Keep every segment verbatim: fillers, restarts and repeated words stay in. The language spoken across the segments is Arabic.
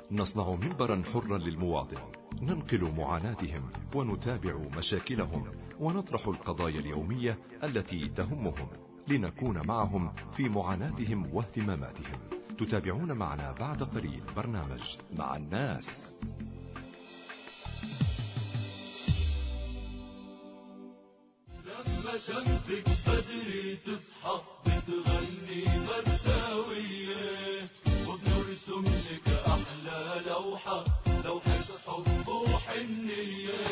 نصنع منبرا حرا للمواطن، ننقل معاناتهم ونتابع مشاكلهم ونطرح القضايا اليومية التي تهمهم، لنكون معهم في معاناتهم واهتماماتهم. تتابعون معنا بعد قليل برنامج مع الناس. لما شمسك بدري تصحى بتغني بداوية، وبنرسم لك أحلى لوحة، لوحة حب وحنية.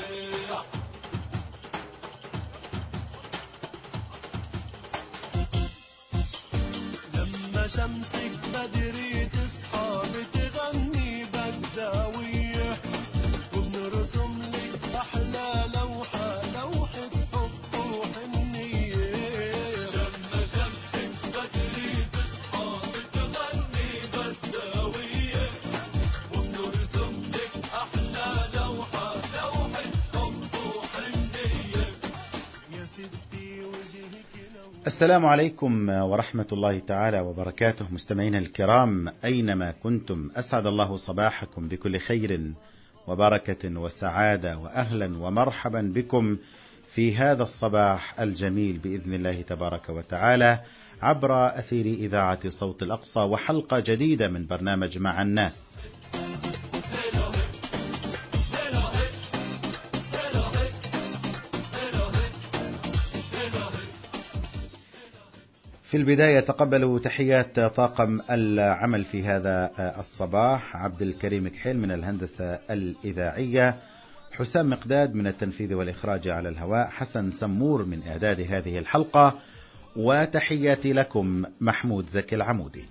لما شمسك بدري تصحى بتغني بداوية، وبنرسم لك أحلى لوحة، لوحة حب وحنية. لما شمسك بدري تصحى بتغني بداوية، وبنرسم لك أحلى لوحة، لوحة حب وحنية. يا ستي وجهك لو. السلام عليكم ورحمة الله تعالى وبركاته. مستمعينا الكرام أينما كنتم، أسعد الله صباحكم بكل خير وبركة وسعادة، وأهلا ومرحبا بكم في هذا الصباح الجميل بإذن الله تبارك وتعالى عبر أثير إذاعة صوت الأقصى، وحلقة جديدة من برنامج مع الناس. في البداية تقبلوا تحيات طاقم العمل في هذا الصباح: عبد الكريم كحيل من الهندسة الإذاعية، حسام مقداد من التنفيذ والإخراج على الهواء، حسن سمور من إعداد هذه الحلقة، وتحياتي لكم محمود زكي العمودي.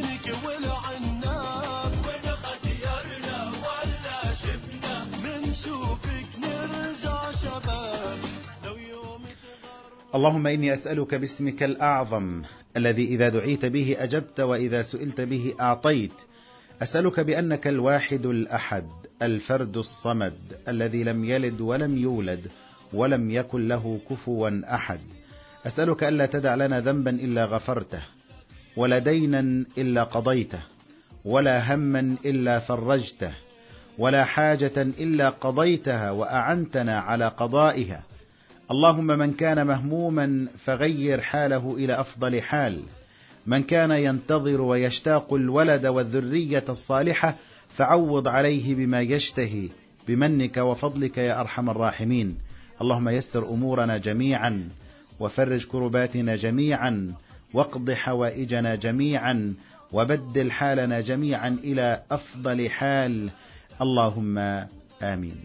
اللهم إني أسألك باسمك الأعظم الذي إذا دعيت به أجبت وإذا سئلت به أعطيت، أسألك بأنك الواحد الأحد الفرد الصمد الذي لم يلد ولم يولد ولم يكن له كفوا أحد. أسألك ألا تدع لنا ذنبا إلا غفرته، ولا دينا إلا قضيته، ولا هما إلا فرجته، ولا حاجة إلا قضيتها وأعنتنا على قضائها. اللهم من كان مهموما فغير حاله إلى أفضل حال، من كان ينتظر ويشتاق الولد والذرية الصالحة فعوض عليه بما يشتهي بمنك وفضلك يا أرحم الراحمين. اللهم يسر أمورنا جميعا، وفرج كرباتنا جميعا، واقض حوائجنا جميعا، وبدل حالنا جميعا إلى أفضل حال. اللهم آمين.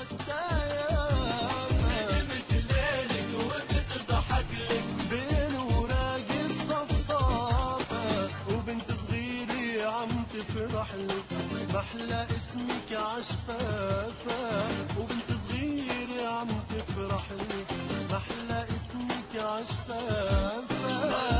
محلى اسمك عشفافة وبنت صغيرة عم تفرح لك، محلى اسمك عشفافة.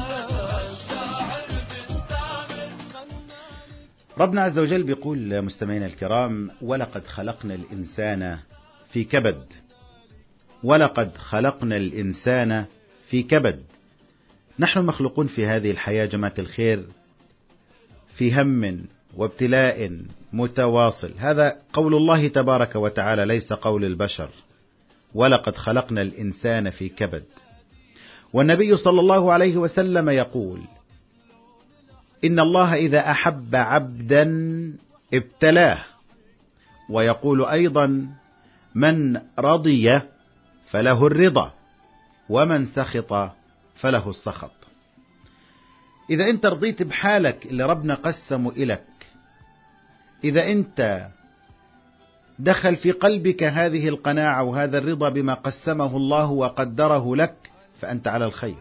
ربنا عز وجل بيقول مستمعينا الكرام: ولقد خلقنا الإنسان في كبد. ولقد خلقنا الإنسان في كبد. نحن مخلوقون في هذه الحياة جماعة الخير في هم وابتلاء متواصل. هذا قول الله تبارك وتعالى، ليس قول البشر. ولقد خلقنا الإنسان في كبد. والنبي صلى الله عليه وسلم يقول: إن الله إذا أحب عبدا ابتلاه. ويقول أيضا: من رضي فله الرضا، ومن سخط فله السخط. إذا أنت رضيت بحالك اللي ربنا قسمه إلك، إذا أنت دخل في قلبك هذه القناعة وهذا الرضا بما قسمه الله وقدره لك، فأنت على الخير.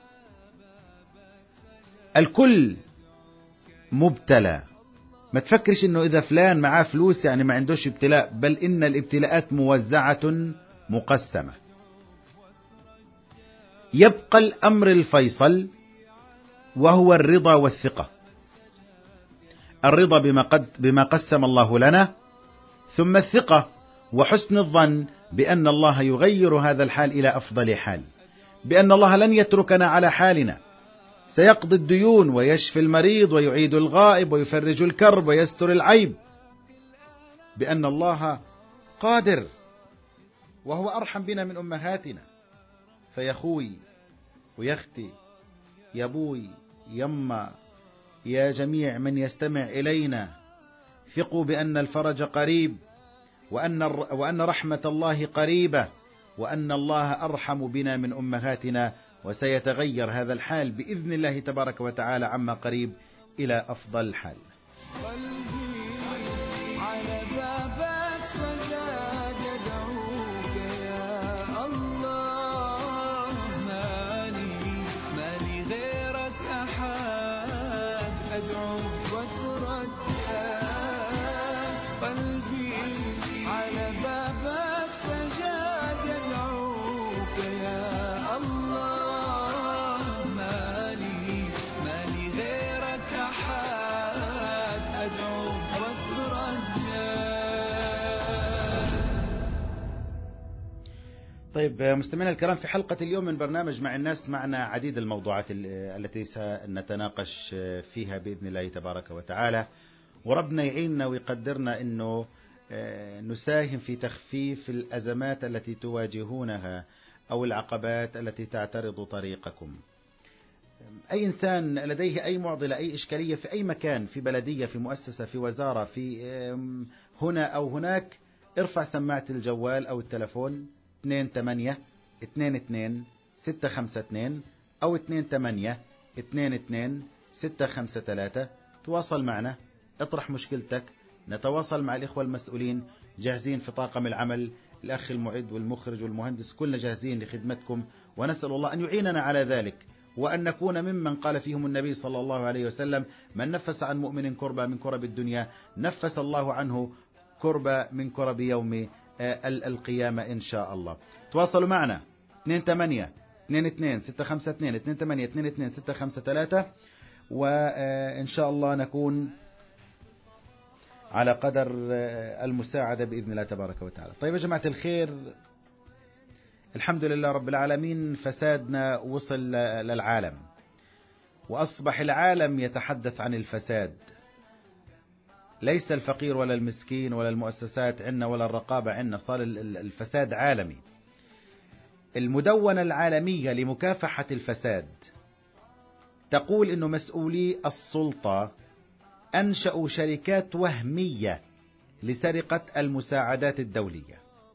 الكل مبتلى. ما تفكرش إنه إذا فلان معاه فلوس يعني ما عندوش ابتلاء، بل إن الابتلاءات موزعة مقسمة. يبقى الأمر الفيصل وهو الرضا والثقة. الرضا بما, قد بما قسم الله لنا، ثم الثقة وحسن الظن بأن الله يغير هذا الحال إلى أفضل حال، بأن الله لن يتركنا على حالنا، سيقضي الديون ويشفي المريض ويعيد الغائب ويفرج الكرب ويستر العيب. بأن الله قادر وهو أرحم بنا من أمهاتنا. فيا أخوي ويختي، يا أبوي، يما، يا جميع من يستمع إلينا، ثقوا بأن الفرج قريب، وأن وأن رحمة الله قريبة، وأن الله أرحم بنا من أمهاتنا، وسيتغير هذا الحال بإذن الله تبارك وتعالى عما قريب إلى أفضل حال. على بابك سجاد يدعوك يا الله، مالي مالي غيرك أحد أدعوك وترد قلبي، على بابك سجاد يدعوك يا الله، مالي مالي غيرك أحد أدعوك وترد. طيب مستمعينا الكرام، في حلقة اليوم من برنامج مع الناس معنا عديد الموضوعات التي سنتناقش فيها بإذن الله تبارك وتعالى، وربنا يعيننا ويقدرنا أنه نساهم في تخفيف الأزمات التي تواجهونها أو العقبات التي تعترض طريقكم. أي إنسان لديه أي معضلة، أي إشكالية في أي مكان، في بلدية، في مؤسسة، في وزارة، في هنا أو هناك، ارفع سماعة الجوال أو التلفون اثنين ثمانية اثنين اثنين ستة خمسة اثنين أو اثنين ثمانية اثنين اثنين ستة خمسة ثلاثة. تواصل معنا، اطرح مشكلتك، نتواصل مع الإخوة المسؤولين، جاهزين في طاقم العمل، الأخ المعد والمخرج والمهندس، كلنا جاهزين لخدمتكم، ونسأل الله أن يعيننا على ذلك، وأن نكون ممن قال فيهم النبي صلى الله عليه وسلم: من نفس عن مؤمن كربة من كرب الدنيا نفس الله عنه كربة من كرب يوم القيامة إن شاء الله. تواصلوا معنا اثنين ثمانية اثنين اثنين ستة خمسة اثنين اثنين ثمانية اثنين اثنين ستة خمسة ثلاثة، وإن شاء الله نكون على قدر المساعدة بإذن الله تبارك وتعالى. طيب يا جماعة الخير، الحمد لله رب العالمين، فسادنا وصل للعالم، وأصبح العالم يتحدث عن الفساد. ليس الفقير ولا المسكين ولا المؤسسات عنا ولا الرقابة عنا، صار الفساد عالمي. المدونة العالمية لمكافحة الفساد تقول إنه مسؤولي السلطة أنشأوا شركات وهمية لسرقة المساعدات الدولية.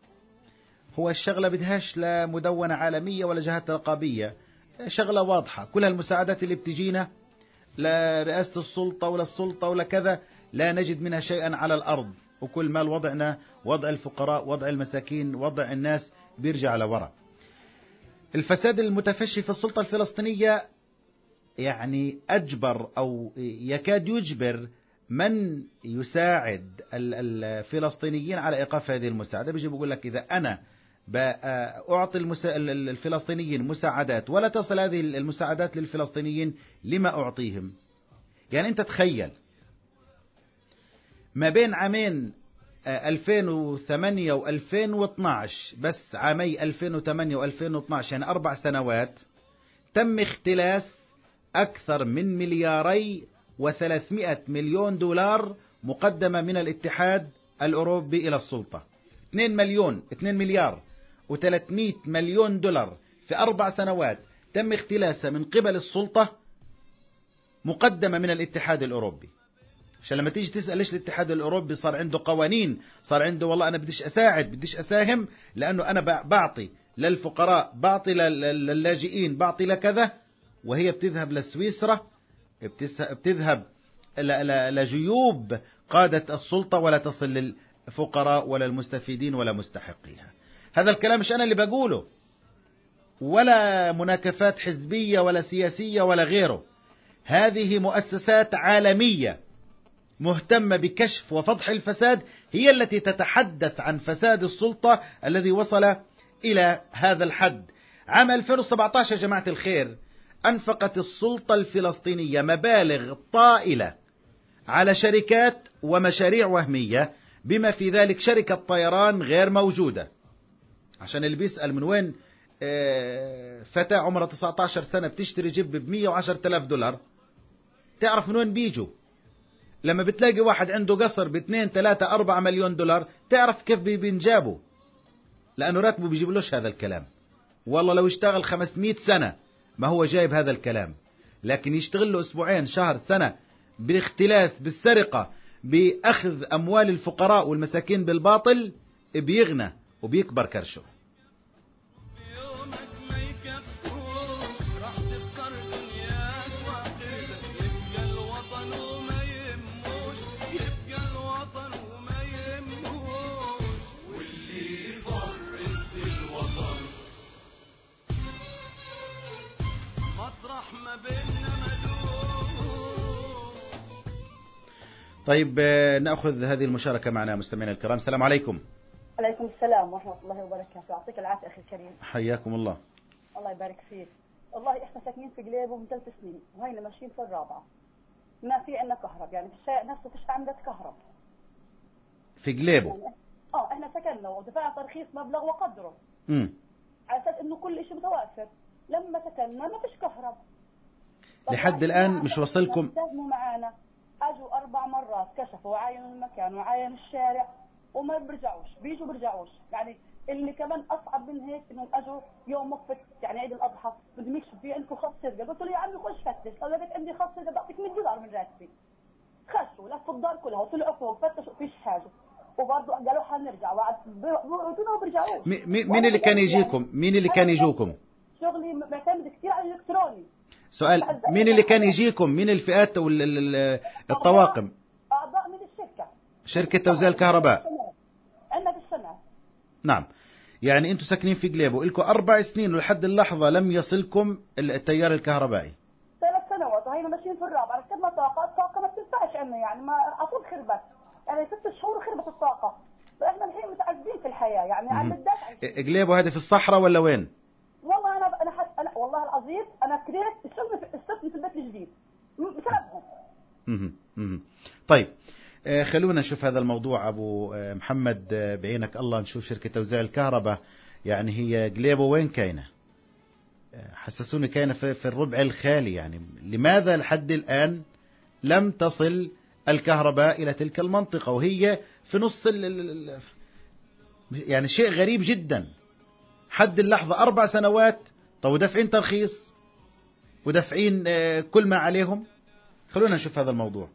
هو الشغلة بدهاش لا مدونة عالمية ولا جهات رقابية، شغلة واضحة، كل المساعدات اللي بتجينا لا رئاسة السلطة ولا السلطة ولا كذا لا نجد منها شيئا على الأرض، وكل ما وضعنا وضع الفقراء، وضع المساكين، وضع الناس بيرجع لورا. الفساد المتفشي في السلطة الفلسطينية يعني أجبر أو يكاد يجبر من يساعد الفلسطينيين على إيقاف هذه المساعدة. بيجي بيقول لك إذا أنا أعطي الفلسطينيين مساعدات ولا تصل هذه المساعدات للفلسطينيين، لما أعطيهم؟ يعني أنت تخيل ما بين عامين ألفين وثمانية وألفين واثناشر، بس عامي ألفين وثمانية وألفين واثناشر يعني أربع سنوات، تم اختلاس أكثر من ملياري وثلاثمائة مليون دولار مقدمة من الاتحاد الأوروبي إلى السلطة. اثنين مليون اثنين مليار وثلاثمائة مليون دولار في أربع سنوات تم اختلاسها من قبل السلطة، مقدمة من الاتحاد الأوروبي. عشان لما تيجي تسأل ليش الاتحاد الأوروبي صار عنده قوانين، صار عنده والله أنا بديش أساعد، بديش أساهم، لأنه أنا بعطي للفقراء، بعطي للاجئين، بعطي لكذا، وهي بتذهب لسويسرا، بتذهب لجيوب قادة السلطة ولا تصل للفقراء ولا المستفيدين ولا مستحقيها. هذا الكلام مش أنا اللي بقوله، ولا مناكفات حزبية ولا سياسية ولا غيره. هذه مؤسسات عالمية مهتمة بكشف وفضح الفساد هي التي تتحدث عن فساد السلطة الذي وصل إلى هذا الحد. عام ألفين وسبعة عشر يا جماعة الخير أنفقت السلطة الفلسطينية مبالغ طائلة على شركات ومشاريع وهمية، بما في ذلك شركة طيران غير موجودة. عشان اللي بيسأل من وين فتاة عمرها تسعة عشر سنة بتشتري جيب ب مئة وعشرة آلاف دولار، تعرف من وين بيجوا؟ لما بتلاقي واحد عنده قصر باثنين ثلاثة أربعة مليون دولار، تعرف كيف بينجابه، لأنه راتبه بيجيبلوش هذا الكلام. والله لو اشتغل خمسمائة سنة ما هو جايب هذا الكلام، لكن يشتغل له أسبوعين شهر سنة بالاختلاس بالسرقة بأخذ أموال الفقراء والمساكين بالباطل، بيغنى وبيكبر كرشه. طيب نأخذ هذه المشاركة معنا مستمعينا الكرام. السلام عليكم. عليكم السلام ورحمة الله وبركاته. يعطيك العافية أخي الكريم. حياكم الله. الله يبارك فيك. والله إحنا ساكنين في قليبه من ثلاث سنين وهينا ماشيين في الرابعة، ما في عندنا كهرب، يعني في الشارع نفسه فيش عندنا كهرب في قليبه. يعني اه احنا سكننا ودفعنا ترخيص مبلغ وقدره امم على اساس انه كل شيء متوافر. لما سكننا ما فيش كهرب لحد الآن مش وصلكم. معانا اجوا اربع مرات كشفوا وعاينوا المكان وعاينوا الشارع وما بيرجعوش، بيجوا بيرجعوش. يعني اللي كمان اصعب من هيك انهم اجوا يوم وقفه يعني عيد الاضحى بدهم يكشفوا في عندكم خط سرقه، قلت له يا عمي خش فتش، قال لك عندي خط سرقه بعطيك مية دولار من راتبي. خشوا لفوا الدار كلها وطلعوا فوق فتشوا فيش حاجه وبرضه قالوا حنرجع وقعد بيقعدونا وبيرجعوش. مين اللي كان يجيكم؟ مين اللي كان يجوكم؟ شغلي معتمد كثير على الالكتروني. سؤال، مين اللي كان يجيكم؟ مين الفئات والطواقم؟ اعضاء من الشركه، شركه توزيع الكهرباء عندنا في السنه. نعم. يعني انتم ساكنين في قليبه لكم اربع سنين ولحد اللحظه لم يصلكم التيار الكهربائي. ثلاث سنوات وهينا ماشيين في الرابعه. ركبنا طاقه، الطاقه ما بتنفعش عندنا، يعني ما اصلا خربت، يعني ست شهور خربت الطاقه، فاحنا الحين متعذبين في الحياه يعني عم نتدافع. قليبه هذه في الصحراء ولا وين؟ والله انا انا حت... أنا والله العظيم انا كرهت السكن السكن في البيت الجديد بسببهم. اها طيب خلونا نشوف هذا الموضوع ابو محمد بعينك الله. نشوف شركه توزيع الكهرباء، يعني هي قليبه وين كاينه؟ حسسوني كاينه في, في الربع الخالي. يعني لماذا لحد الان لم تصل الكهرباء الى تلك المنطقه وهي في نص ال ال يعني شيء غريب جدا. حد اللحظه اربع سنوات، طب ودافعين ترخيص ودافعين كل ما عليهم. خلونا نشوف هذا الموضوع.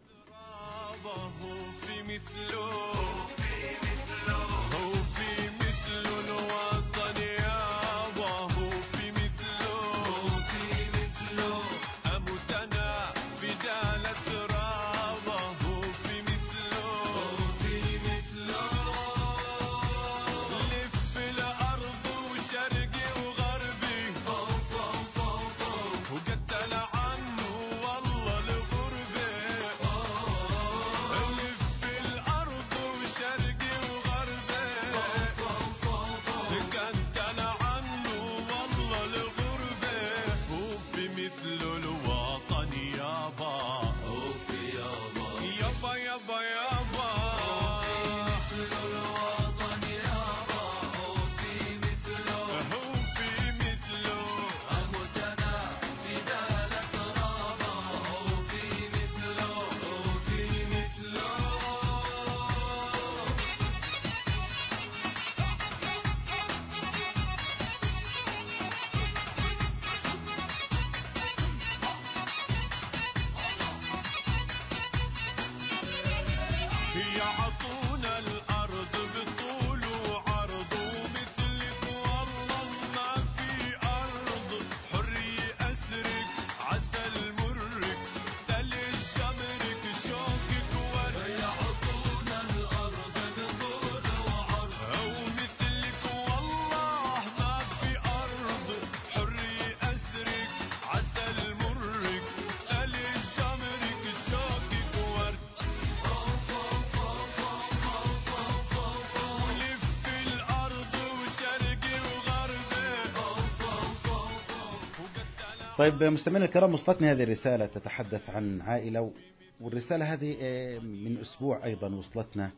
طيب مستمعينا الكرام، وصلتني هذه الرسالة تتحدث عن عائلة، والرسالة هذه من أسبوع أيضا وصلتنا،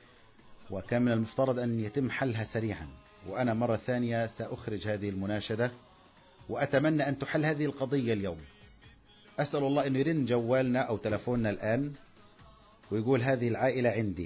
وكان من المفترض أن يتم حلها سريعا، وأنا مرة ثانية سأخرج هذه المناشدة وأتمنى أن تحل هذه القضية اليوم. أسأل الله أن يرن جوالنا أو تلفوننا الآن ويقول هذه العائلة عندي،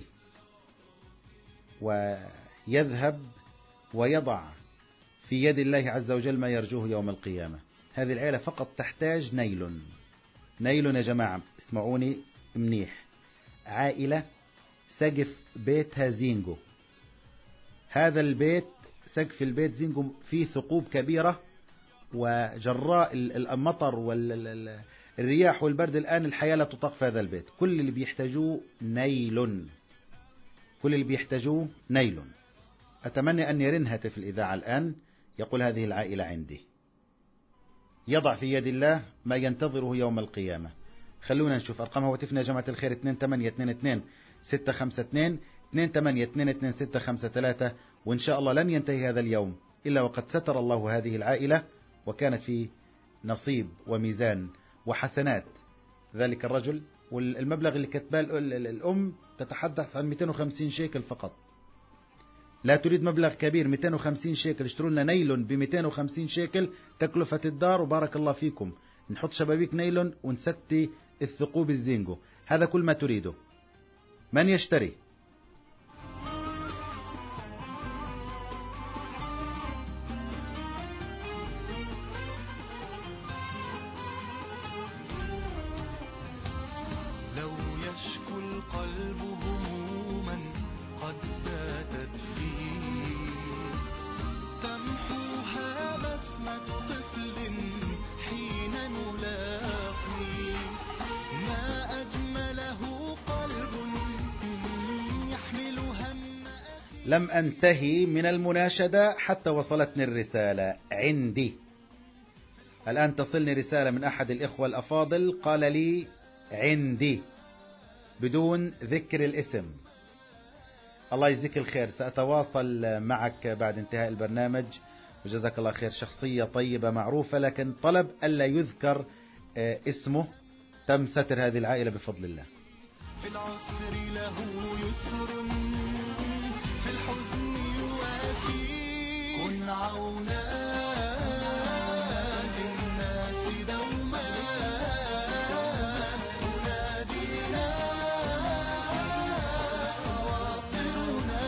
ويذهب ويضع في يد الله عز وجل ما يرجوه يوم القيامة. هذه العائلة فقط تحتاج نيل. نيل يا جماعة اسمعوني منيح، عائلة سقف بيتها زينجو. هذا البيت سقف البيت زينجو فيه ثقوب كبيرة، وجراء المطر والرياح والبرد الآن الحياة لا تطاق في هذا البيت. كل اللي بيحتاجوه نيل، كل اللي بيحتاجوه نيل. أتمنى أن يرن هاتف الإذاعة الآن يقول هذه العائلة عندي، يضع في يد الله ما ينتظره يوم القيامة. خلونا نشوف أرقام هواتفنا يا جماعة الخير. اثنين ثمانية اثنين اثنين ستة خمسة اثنين اثنين ثمانية اثنين اثنين ستة خمسة ثلاثة. وإن شاء الله لن ينتهي هذا اليوم إلا وقد ستر الله هذه العائلة، وكانت في نصيب وميزان وحسنات ذلك الرجل. والمبلغ اللي كتبه الأم تتحدث عن مئتين وخمسين شيكل فقط، لا تريد مبلغ كبير. مئتين وخمسين شيكل، اشتروا لنا نيلون ب مئتين وخمسين شيكل تكلفة الدار، وبارك الله فيكم. نحط شبابيك نيلون ونستي الثقوب الزينجو، هذا كل ما تريده. من يشتري؟ لو يشكو القلب هموما قد باتت فيه، تمحوها بسمة طفل حين نلاقي، ما أجمله قلب يحمل هم أخي. لم أنتهي من المناشدة حتى وصلتني الرسالة عندي. الآن تصلني رسالة من أحد الإخوة الأفاضل قال لي عندي بدون ذكر الاسم. الله يجزيك الخير، سأتواصل معك بعد انتهاء البرنامج، وجزاك الله خير. شخصية طيبة معروفة، لكن طلب ألا يذكر اسمه. تم ستر هذه العائلة بفضل الله. في العسر له يسر، في الحزن يواسي، كن عونا للناس دوما، تنادينا خواطرنا.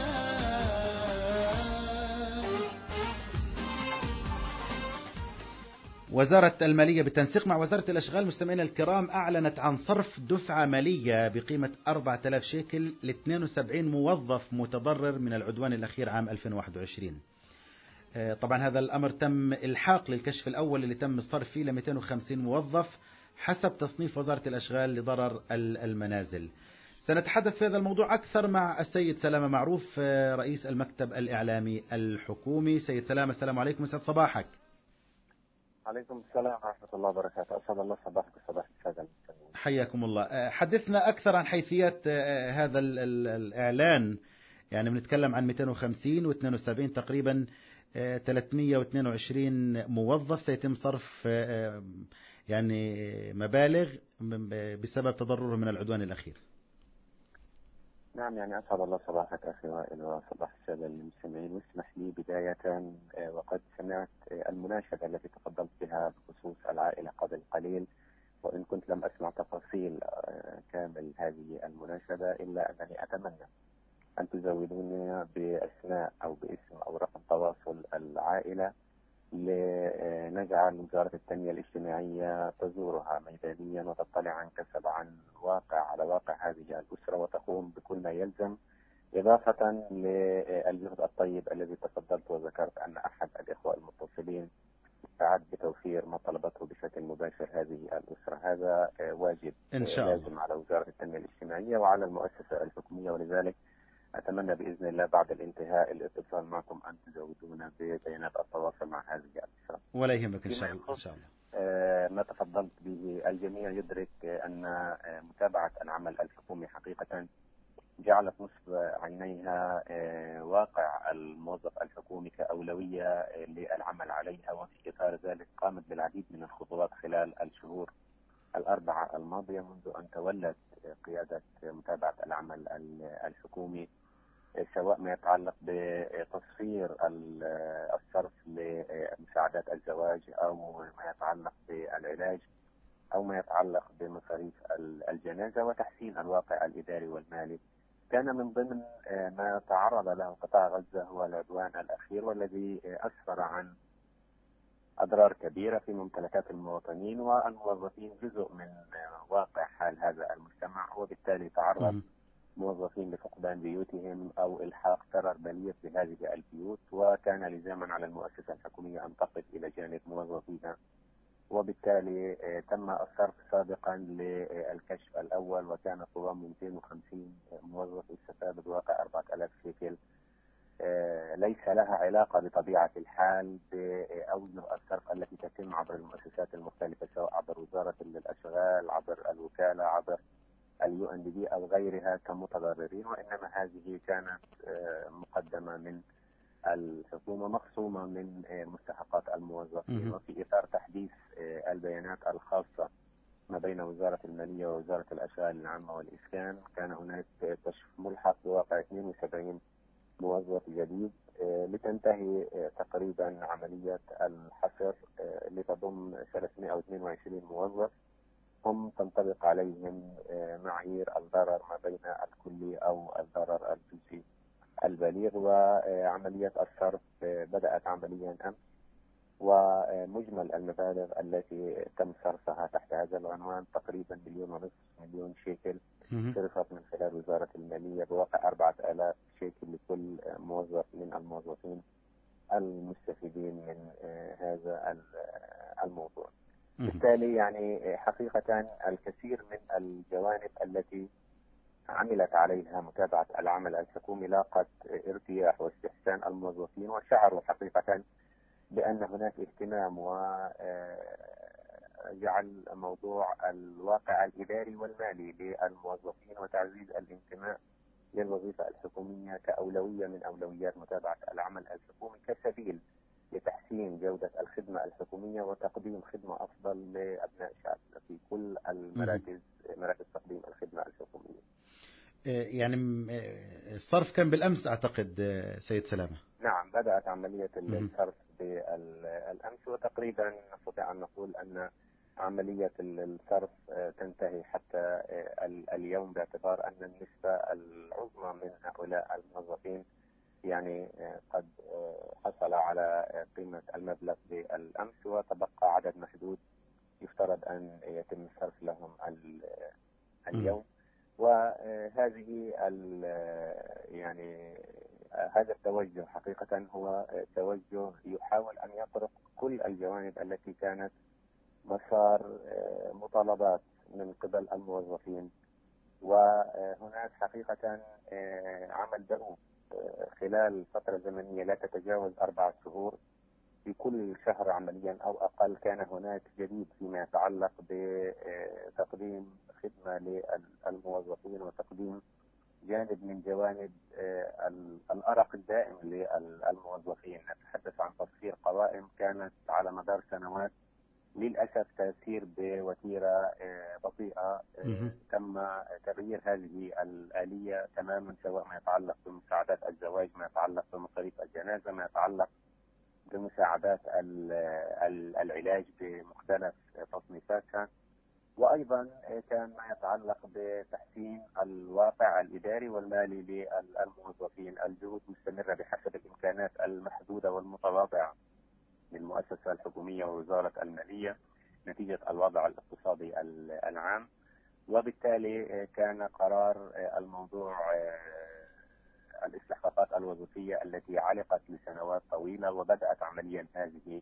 وزارة المالية بالتنسيق مع وزارة الأشغال مستمعينا الكرام أعلنت عن صرف دفعة مالية بقيمة أربعة آلاف شيكل ل اثنين وسبعين موظف متضرر من العدوان الأخير عام ألفين وواحد وعشرين. طبعا هذا الأمر تم الحاق للكشف الأول اللي تم الصرف فيه ل مئتين وخمسين موظف حسب تصنيف وزارة الأشغال لضرر المنازل. سنتحدث في هذا الموضوع أكثر مع السيد سلامة معروف رئيس المكتب الإعلامي الحكومي. سيد سلامة السلام عليكم، يسعد صباحك. عليكم السلام ورحمة الله وبركاته. أسعد الله صباحك وصباح السادة المستمعين. حياكم الله. حدثنا أكثر عن حيثيات هذا ال ال الإعلان. يعني بنتكلم عن مئتين وخمسين واثنين وسبعين تقريبا ثلاثمئة واثنين وعشرين موظف سيتم صرف يعني مبالغ بسبب تضرره من العدوان الأخير. نعم، يعني أسعد الله صباحك أخي وائل وصباح السادة المستمعين. واسمح لي بداية، وقد سمعت المناشدة التي تفضلت بها بخصوص العائلة قبل قليل، وإن كنت لم أسمع تفاصيل كامل هذه المناشدة، إلا أنني أتمنى أن تزودوني بأسماء أو باسم أو رقم تواصل العائلة لنجعل وزارة التنمية الاجتماعية تزورها ميدانيا وتطلع عن كسب عن واقع على واقع هذه الأسرة، وتقوم بكل ما يلزم، إضافة للجهد الطيب الذي تفضلت وذكرت أن أحد الإخوة المتصلين أعد بتوفير ما طلبته بشكل مباشر هذه الأسرة. هذا واجب إن شاء الله لازم على وزارة التنمية الاجتماعية وعلى المؤسسة الحكومية، ولذلك أتمنى بإذن الله بعد الانتهاء الاتصال معكم أن تزودونا ببيانات التواصل مع هذه الأسرة. ولا يهمك إن شاء الله. إن شاء الله ما تفضلت به، الجميع يدرك أن متابعة العمل الحكومي حقيقة جعلت نصب عينيها واقع الموظف الحكومي كأولوية للعمل عليها، وفي إطار ذلك قامت بالعديد من الخطوات خلال الشهور الأربعة الماضية منذ أن تولت قيادة متابعة العمل الحكومي، سواء ما يتعلق بتصفير الصرف لمساعدات الزواج أو ما يتعلق بالعلاج أو ما يتعلق بمصاريف الجنازة وتحسين الواقع الإداري والمالي. كان من ضمن ما تعرض له قطاع غزة هو العدوان الأخير، والذي أسفر عن أضرار كبيرة في ممتلكات المواطنين، والموظفين جزء من واقع حال هذا المجتمع، وبالتالي تعرض موظفين لفقدان بيوتهم أو إلحاق ضرر بليغ بهذه البيوت، وكان لزاما على المؤسسة الحكومية أن تقف إلى جانب موظفيها، وبالتالي تم الصرف سابقا للكشف الأول، وكان قوام مئتين وخمسين موظف استفاد بواقع أربعة آلاف شيكل. ليس لها علاقة بطبيعة الحال بأوجه الصرف التي تتم عبر المؤسسات المختلفة، سواء عبر وزارة الأشغال، عبر الوكالة، عبر اليو ان دي بي أو غيرها كمتضررين، وإنما هذه كانت مقدمة من الحكومة مخصومة من مستحقات الموظفين. وفي إطار تحديث البيانات الخاصة ما بين وزارة المالية ووزارة الأشغال العامة والإسكان، كان هناك كشف ملحق بواقع اثنين وسبعين موظف جديد، لتنتهي تقريبا عملية الحصر اللي تضم ثلاثمئة واثنين وعشرين موظف هم تنطبق عليهم معايير الضرر ما بين الكلي أو الضرر الجزئي البليغ. وعملية الصرف بدأت عمليا أمس، ومجمل المبالغ التي تم صرفها تحت هذا العنوان تقريبا مليون ونصف مليون شيكل صرفت من خلال وزارة المالية بواقع أربعة آلاف شيكل لكل موظف من الموظفين المستفيدين من هذا الموضوع. بالتالي يعني حقيقة الكثير من الجوانب التي عملت عليها متابعة العمل الحكومي لاقت ارتياح واستحسان الموظفين، وشعروا حقيقة بأن هناك اهتمام وجعل موضوع الواقع الإداري والمالي للموظفين وتعزيز الانتماء للوظيفة الحكومية كأولوية من أولويات متابعة العمل الحكومي، كسبيل لتحسين جودة الخدمة الحكومية وتقديم خدمة أفضل لأبناء شعبنا في كل المراكز مراكز تقديم الخدمة الحكومية. يعني الصرف كان بالأمس أعتقد سيد سلامة. نعم، بدأت عملية الصرف بالأمس، وتقريبا نستطيع أن نقول أن عملية الصرف تنتهي حتى اليوم، باعتبار أن النسبة العظمى من هؤلاء الموظفين يعني قد حصل على قيمة المبلغ بالأمس، وتبقى عدد محدود يفترض أن يتم الصرف لهم اليوم. وهذه يعني هذا التوجه حقيقة هو توجه يحاول أن يطرق كل الجوانب التي كانت مسار مطالبات من قبل الموظفين. وهناك حقيقة عمل دؤوب خلال فترة زمنية لا تتجاوز أربعة شهور، في كل شهر عمليا أو أقل كان هناك جديد فيما يتعلق بتقديم خدمة للموظفين وتقديم جانب من جوانب الأرق الدائم للموظفين. نتحدث عن تصفير قوائم كانت على مدار سنوات للأسف تسير بوتيرة بطيئة. تم تغيير هذه الآلية تماما، سواء ما يتعلق بمساعدات الزواج، ما يتعلق بمصاريف الجنازة، ما يتعلق بمساعدات العلاج بمختلف تصنيفاتها، وأيضا كان ما يتعلق بتحسين الواقع الإداري والمالي للموظفين. الجهود مستمرة بحسب الإمكانات المحدودة والمتواضعة للمؤسسة الحكومية ووزارة المالية نتيجة الوضع الاقتصادي العام، وبالتالي كان قرار الموضوع الاستحقاقات الوظيفية التي علقت لسنوات طويلة، وبدأت عمليا هذه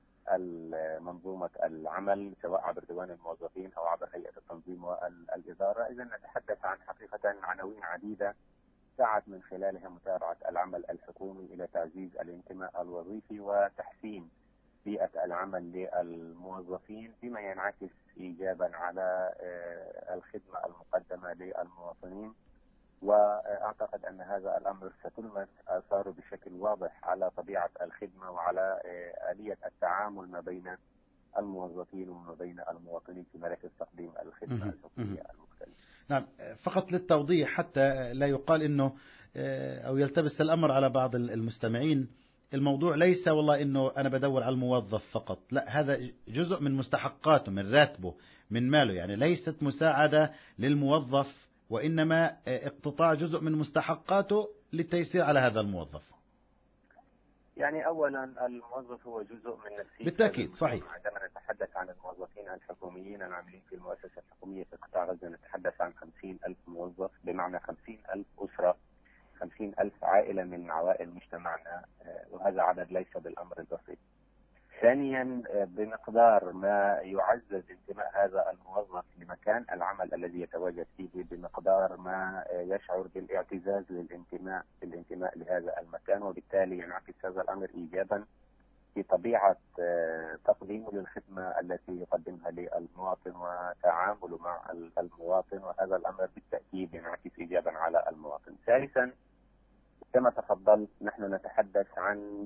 منظومة العمل سواء عبر ديوان الموظفين أو عبر هيئة التنظيم والإدارة. إذا نتحدث عن حقيقة عناوين عديدة سعت من خلالها متابعة العمل الحكومي إلى تعزيز الانتماء الوظيفي وتحسين بيئة العمل للموظفين، بما ينعكس إيجابا على الخدمة المقدمة للمواطنين. وأعتقد أن هذا الأمر ستلمس آثاره بشكل واضح على طبيعة الخدمة وعلى آلية التعامل ما بين الموظفين وما بين المواطنين في مراكز تقديم الخدمة الحكومية المختلفة. نعم، فقط للتوضيح حتى لا يقال أنه أو يلتبس الأمر على بعض المستمعين، الموضوع ليس والله إنه أنا بدور على الموظف فقط، لا، هذا جزء من مستحقاته، من راتبه، من ماله، يعني ليست مساعدة للموظف، وإنما اقتطاع جزء من مستحقاته للتيسير على هذا الموظف. يعني أولا الموظف هو جزء من نفسية بالتأكيد، صحيح. عندما نتحدث عن الموظفين الحكوميين العاملين في المؤسسة الحكومية في قطاع غزة نتحدث عن خمسين ألف موظف، بمعنى خمسين ألف أسرة، خمسين ألف عائلة من عوائل مجتمعنا، وهذا عدد ليس بالأمر البسيط. ثانيا، بمقدار ما يعزز انتماء هذا الموظف لمكان العمل الذي يتواجد فيه، بمقدار ما يشعر بالاعتزاز للانتماء بالانتماء لهذا المكان، وبالتالي ينعكس هذا الأمر إيجابا في طبيعة تقديمه للخدمة التي يقدمها للمواطن وتعامله مع المواطن، وهذا الأمر بالتأكيد ينعكس إيجابا على المواطن. ثالثا، كما تفضلت، نحن نتحدث عن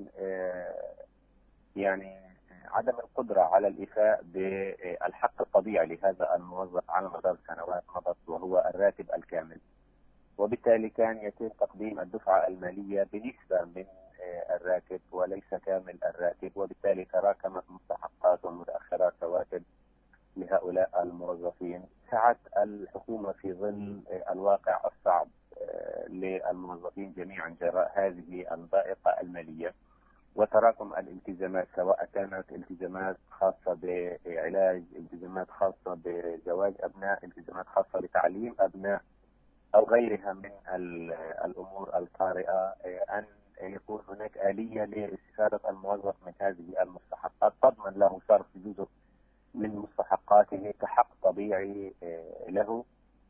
يعني عدم القدرة على الإيفاء بالحق الطبيعي لهذا الموظف على مدار سنوات مضت، وهو الراتب الكامل، وبالتالي كان يتم تقديم الدفعة المالية بنسبة من الراتب وليس كامل الراتب، وبالتالي تراكمت مستحقات ومتأخرات رواتب لهؤلاء الموظفين. سعت الحكومة في ظل الواقع الصعب للموظفين جميعا جراء هذه الضائقة المالية وتراكم الالتزامات، سواء كانت التزامات خاصة بعلاج، التزامات خاصة بزواج أبناء، التزامات خاصة بتعليم أبناء أو غيرها من الأمور الطارئة، أن يكون هناك آلية لاستفادة الموظف من هذه المستحقات، تضمن له صرف جزء من مستحقاته كحق طبيعي له،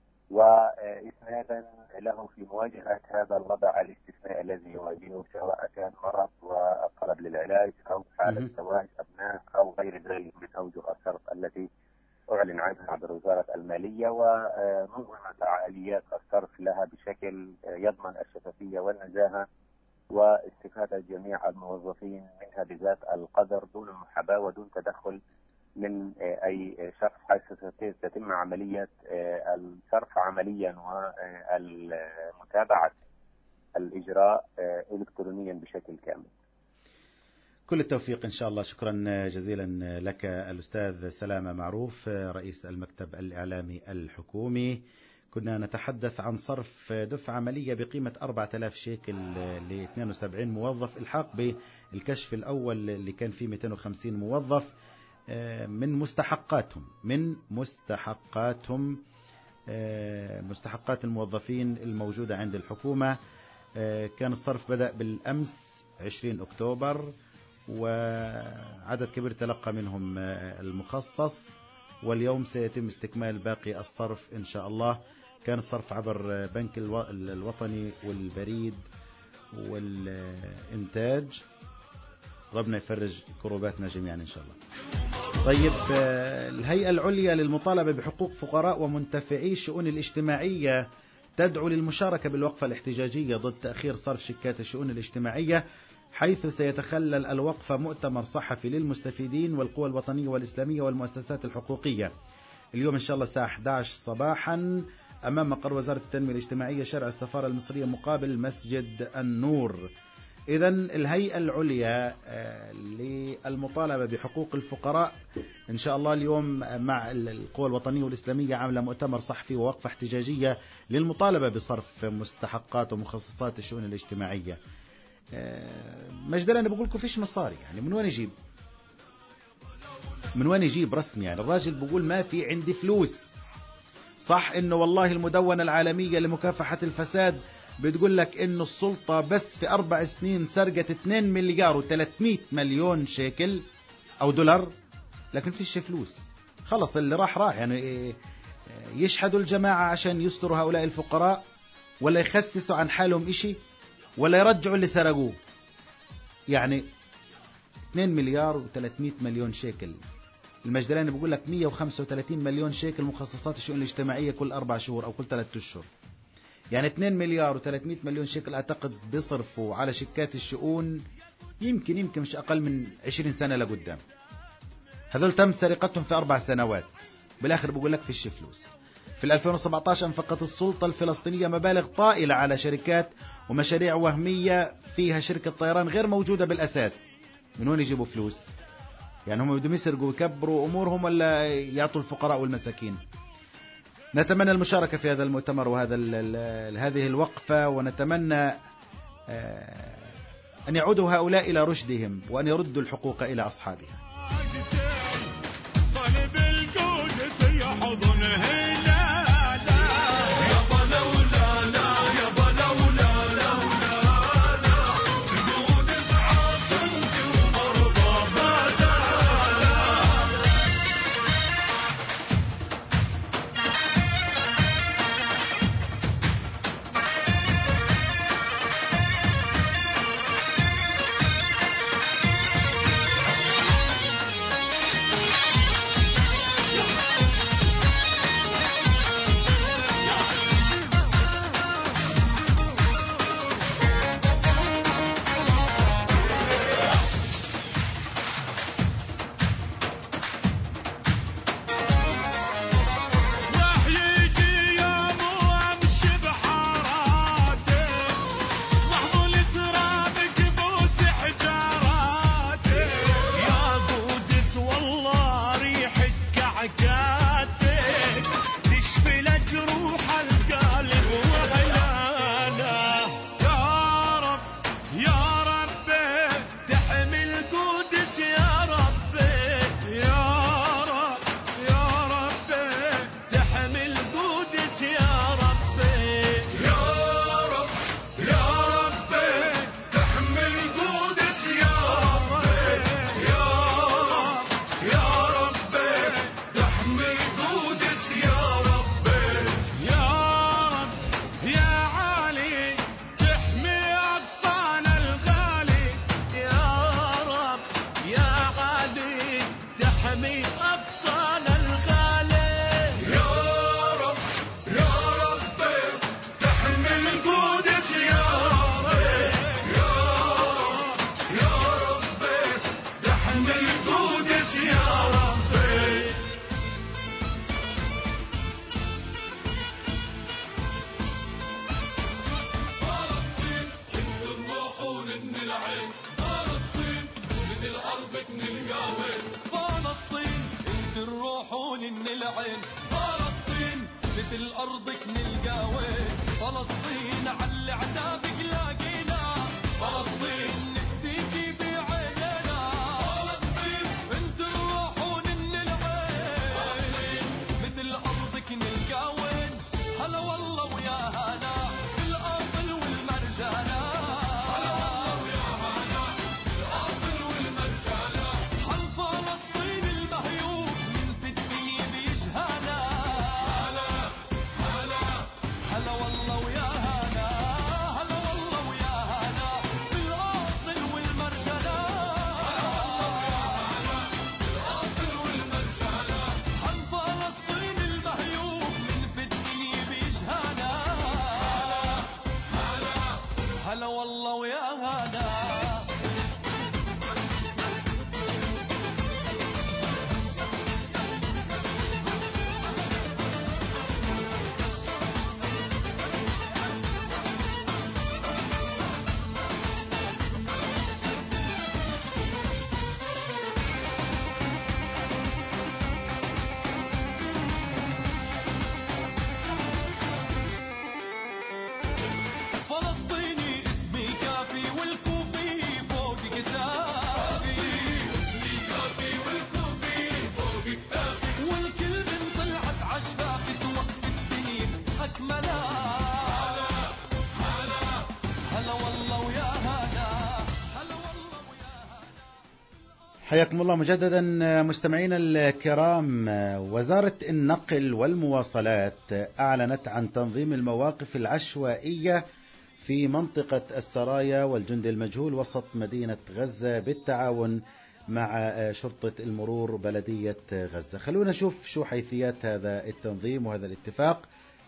وإسنادا له في مواجهة هذا الوضع الاستثنائي الذي يواجهه، سواء كان مرض والطلب للعلاج أو حالة زواج أبناء أو غير ذلك من أوجه الصرف التي أعلن عنها عبر وزارة المالية، ومنظمة آليات الصرف لها بشكل يضمن الشفافية والنزاهة واستفادة جميع الموظفين منها بذات القدر دون محاباة ودون تدخل من أي شخص، حيث تتم عملية الصرف عمليا ومتابعة الإجراء إلكترونيا بشكل كامل. كل التوفيق إن شاء الله. شكرا جزيلا لك الأستاذ سلامة معروف، رئيس المكتب الإعلامي الحكومي. كنا نتحدث عن صرف دفعة مالية بقيمة أربعة آلاف شيكل ل اثنين وسبعين موظف، الحاق بالكشف الأول اللي كان فيه مئتين وخمسين موظف من مستحقاتهم من مستحقاتهم مستحقات الموظفين الموجودة عند الحكومة. كان الصرف بدأ بالأمس عشرين أكتوبر، وعدد كبير تلقى منهم المخصص، واليوم سيتم استكمال باقي الصرف إن شاء الله. كان الصرف عبر بنك الوطني والبريد والإنتاج. ربنا يفرج كروباتنا جميعا إن شاء الله. طيب، الهيئة العليا للمطالبة بحقوق فقراء ومنتفعي الشؤون الاجتماعية تدعو للمشاركة بالوقفة الاحتجاجية ضد تأخير صرف شيكات الشؤون الاجتماعية، حيث سيتخلل الوقفة مؤتمر صحفي للمستفيدين والقوى الوطنية والإسلامية والمؤسسات الحقوقية اليوم إن شاء الله الساعة أحد عشر صباحا أمام مقر وزارة التنمية الاجتماعية شارع السفارة المصرية مقابل مسجد النور. إذن الهيئة العليا للمطالبة بحقوق الفقراء إن شاء الله اليوم مع القوى الوطنية والإسلامية عاملة مؤتمر صحفي ووقفة احتجاجية للمطالبة بصرف مستحقات ومخصصات الشؤون الاجتماعية. مجدلا أنا بقول لكم فيش مصاري، يعني من وين يجيب من وين يجيب رسمي؟ يعني الراجل بقول ما في عندي فلوس. صح إنه والله المدونة العالمية لمكافحة الفساد بتقول لك إنه السلطة بس في أربع سنين سرقت اثنين مليار وثلاثمئة مليون شيكل أو دولار، لكن فيش فلوس. خلص اللي راح راح. يعني يشحدوا الجماعة عشان يستروا هؤلاء الفقراء، ولا يخسسوا عن حالهم إشي، ولا يرجعوا اللي سرقوه. يعني اثنين مليار وثلاثمئة مليون شيكل. المجدلاني بيقول لك مئة وخمسة وثلاثين مليون شيكل مخصصات الشؤون الاجتماعية كل أربع شهور أو كل ثلاثة أشهر. يعني اثنين مليار وثلاثمئة مليون شيكل أعتقد بيصرفوا على شيكات الشؤون يمكن يمكن مش أقل من عشرين سنة لقدام. هذول تم سرقتهم في أربع سنوات، بالآخر بيقول لك فيش فلوس. في ألفين وسبعة عشر انفقت السلطة الفلسطينية مبالغ طائلة على شركات ومشاريع وهمية فيها شركة طيران غير موجودة بالأساس. من وين يجيبوا فلوس؟ يعني هم بدهم يسرقوا ويكبروا أمورهم ولا يعطوا الفقراء والمساكين؟ نتمنى المشاركة في هذا المؤتمر وهذا ال ال هذه الوقفة، ونتمنى أن يعودوا هؤلاء إلى رشدهم وأن يردوا الحقوق إلى أصحابها. حياكم الله مجددا مستمعينا الكرام. وزارة النقل والمواصلات أعلنت عن تنظيم المواقف العشوائية في منطقة السرايا والجند المجهول وسط مدينة غزة بالتعاون مع شرطة المرور بلدية غزة. خلونا نشوف شو حيثيات هذا التنظيم وهذا الاتفاق.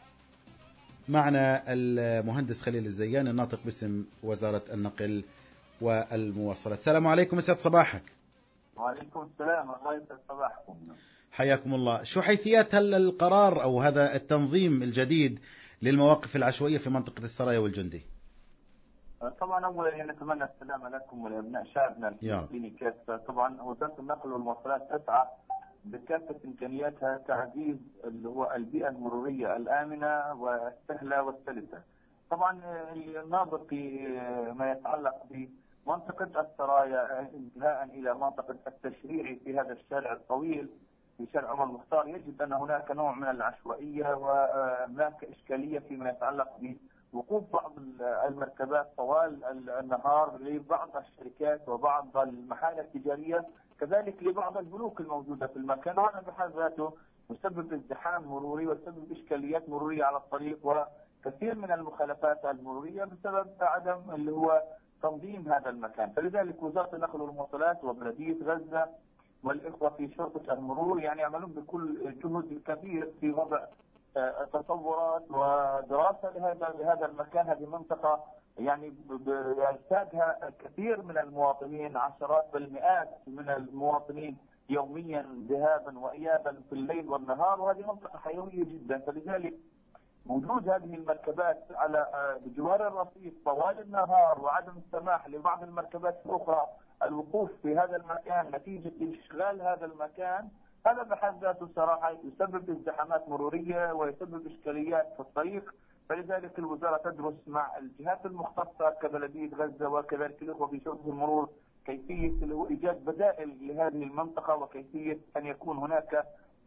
معنا المهندس خليل الزيان الناطق باسم وزارة النقل والمواصلات. السلام عليكم، يسعد صباحك. وعليكم السلام، الله يسعد صباحكم. حياكم الله. شو حيثيات هل القرار أو هذا التنظيم الجديد للمواقف العشوائية في منطقة السرايا والجندي؟ طبعا اولا يعني نتمنى السلامه لكم ولابناء شعبنا الفلسطيني كافه. طبعا وزاره النقل والمواصلات تسعى بكافه امكانياتها تعزيز اللي هو البيئه المروريه الامنه والسهله والسلسه. طبعا الناظر في ما يتعلق بمنطقه السرايا انتهاء الى منطقه التشريعي في هذا الشارع الطويل في شارع عمر المختار، يجد ان هناك نوع من العشوائيه وهناك اشكاليه فيما يتعلق بوقوف بعض المركبات طوال النهار لبعض الشركات وبعض المحال التجاريه، كذلك لبعض البنوك الموجوده في المكان، وهذا بحد ذاته يسبب ازدحام مروري ويسبب اشكاليات مروريه على الطريق وكثير من المخالفات المروريه بسبب عدم اللي هو تنظيم هذا المكان. فلذلك وزاره النقل والمواصلات وبلديه غزه والإخوة في شرطة المرور يعني يعملون بكل جهد كبير في وضع تصورات ودراسة لهذا لهذا المكان. هذه منطقة يعني يرتادها كثير من المواطنين، عشرات بل مئات من المواطنين يوميا ذهابا وإيابا في الليل والنهار، وهذه منطقة حيوية جدا. فلذلك وجود هذه المركبات على بجوار الرصيف طوال النهار وعدم السماح لبعض المركبات الأخرى الوقوف في هذا المكان نتيجة إشغال هذا المكان، هذا بحد ذاته صراحة يسبب ازدحامات مرورية ويسبب إشكاليات في الطريق. فلذلك الوزارة تدرس مع الجهات المختصة كبلدية غزة وكذلك الأخوة في شرطة المرور كيفية إيجاد بدائل لهذه المنطقة وكيفية أن يكون هناك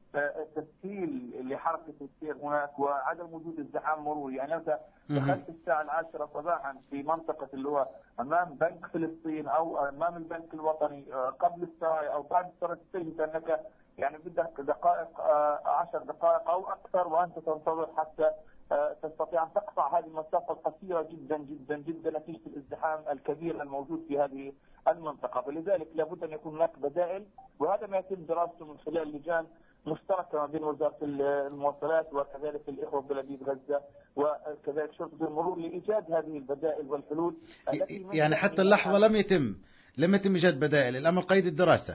تسهيل لحركة السير هناك وعدم وجود ازدحام مروري. يعني أنت دخلت الساعة العاشرة صباحا في منطقة اللي هو أمام بنك فلسطين أو أمام البنك الوطني قبل الساعة أو بعد الساعة تجد أنك يعني بدك دقائق عشر دقائق أو أكثر وأنت تنتظر حتى تستطيع أن تقطع هذه المسافة القصيرة جدا جدا جدا نتيجة الازدحام الكبير الموجود في هذه المنطقة. فلذلك لابد أن يكون هناك بدائل، وهذا ما يتم دراسته من خلال لجان مشتركة ما بين وزارة المواصلات وكذلك الإخوة ببلدية غزة وكذلك شرطة المرور لإيجاد هذه البدائل والحلول. يعني حتى اللحظة لم يتم لم يتم إيجاد بدائل، الأمر قيد الدراسة.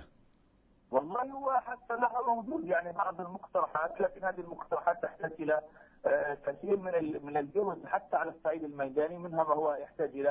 والله هو حتى اللحظة موجود يعني بعض المقترحات، لكن هذه المقترحات تحتاج إلى كثير من من الجهد حتى على الصعيد الميداني، منها ما هو يحتاج إلى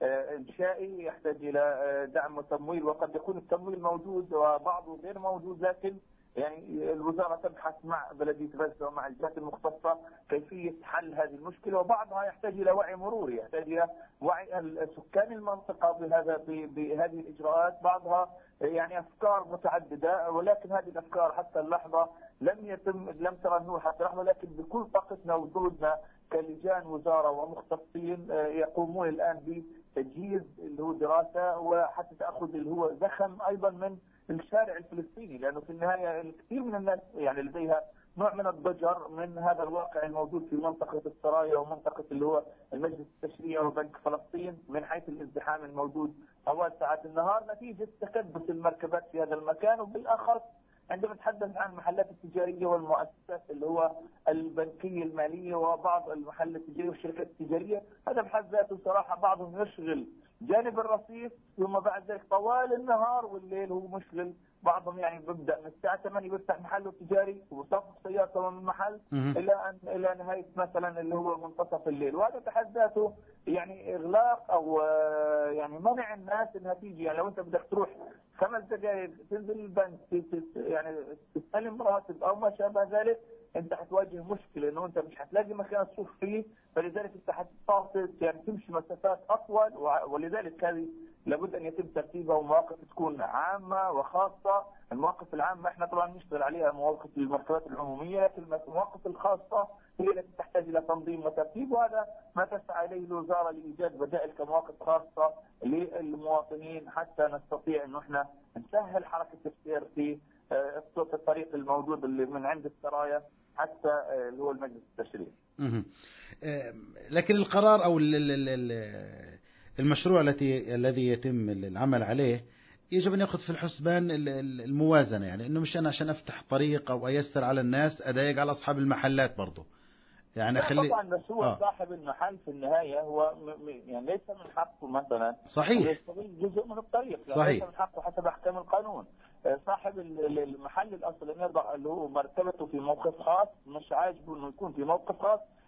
إنشائي، يحتاج إلى دعم وتمويل، وقد يكون التمويل موجود وبعضه غير موجود، لكن يعني الوزارة تبحث مع بلدية غزة ومع الجهات المختصة كيفية حل هذه المشكلة، وبعضها يحتاج إلى وعي مروري، يحتاج إلى وعي سكان المنطقة بهذا بهذه الإجراءات، بعضها يعني أفكار متعددة، ولكن هذه الأفكار حتى اللحظة لم يتم لم ترى النور حتى اللحظة. لكن بكل طاقتنا وجهودنا كلجان وزارة ومختصين يقومون الآن بتجهيز اللي هو دراسة وحتى تأخذ اللي هو زخم أيضا من الشارع الفلسطيني، لأنه في النهاية الكثير من الناس يعني لديها نوع من الضجر من هذا الواقع الموجود في منطقة السرايا ومنطقة اللي هو المجلس التشريعي وبنك فلسطين من حيث الازدحام الموجود طوال ساعات النهار نتيجة تكدس المركبات في هذا المكان، وبالأخص عندما نتحدث عن المحلات التجارية والمؤسسات اللي هو البنكية المالية وبعض المحلات التجارية والشركات التجارية، هذا بحد ذاته صراحة بعضهم يشغل جانب الرصيف ثم بعد ذلك طوال النهار والليل هو مشغل. بعضهم يعني بيبدا من الساعه ثمانية بيفتح محله تجاري وصف سيارته من المحل الى ان الى نهايه مثلا اللي هو منتصف الليل، وهذا بحد ذاته يعني اغلاق او يعني منع الناس انها تيجي. يعني لو انت بدك تروح خمس دقائق تنزل البنك يعني تستلم راتب او ما شابه ذلك، انت حتواجه مشكله انه انت مش حتلاقي مكان تشوف فيه، فلذلك انت حتضطر يعني تمشي مسافات اطول، ولذلك هذه لابد ان يتم ترتيبها ومواقف تكون عامه وخاصه. المواقف العامه احنا طبعا نشتغل عليها مواقف المركبات العموميه، لكن المواقف الخاصه هي التي تحتاج الى تنظيم وترتيب، وهذا ما تسعى اليه الوزاره لايجاد بدائل كمواقف خاصه للمواطنين حتى نستطيع انه احنا نسهل حركه السير في الطريق الموجود اللي من عند السرايا حتى اللي هو المجلس التشريعي. لكن القرار او المشروع التي الذي يتم العمل عليه يجب ان ياخذ في الحسبان الموازنه، يعني انه مش انا عشان افتح طريق او ايسر على الناس اضايق على اصحاب المحلات برضه. يعني خلي طبعا بس هو آه. صاحب المحل في النهايه هو م... يعني ليس من حقه مثلا صحيح يستغل جزء من الطريق، صحيح. ليس من حقه حسب احكام القانون. صاحب المحل الاصلي يضع اللي هو مرتبته في موقف خاص، مش عاجبه انه يكون في موقف خاص،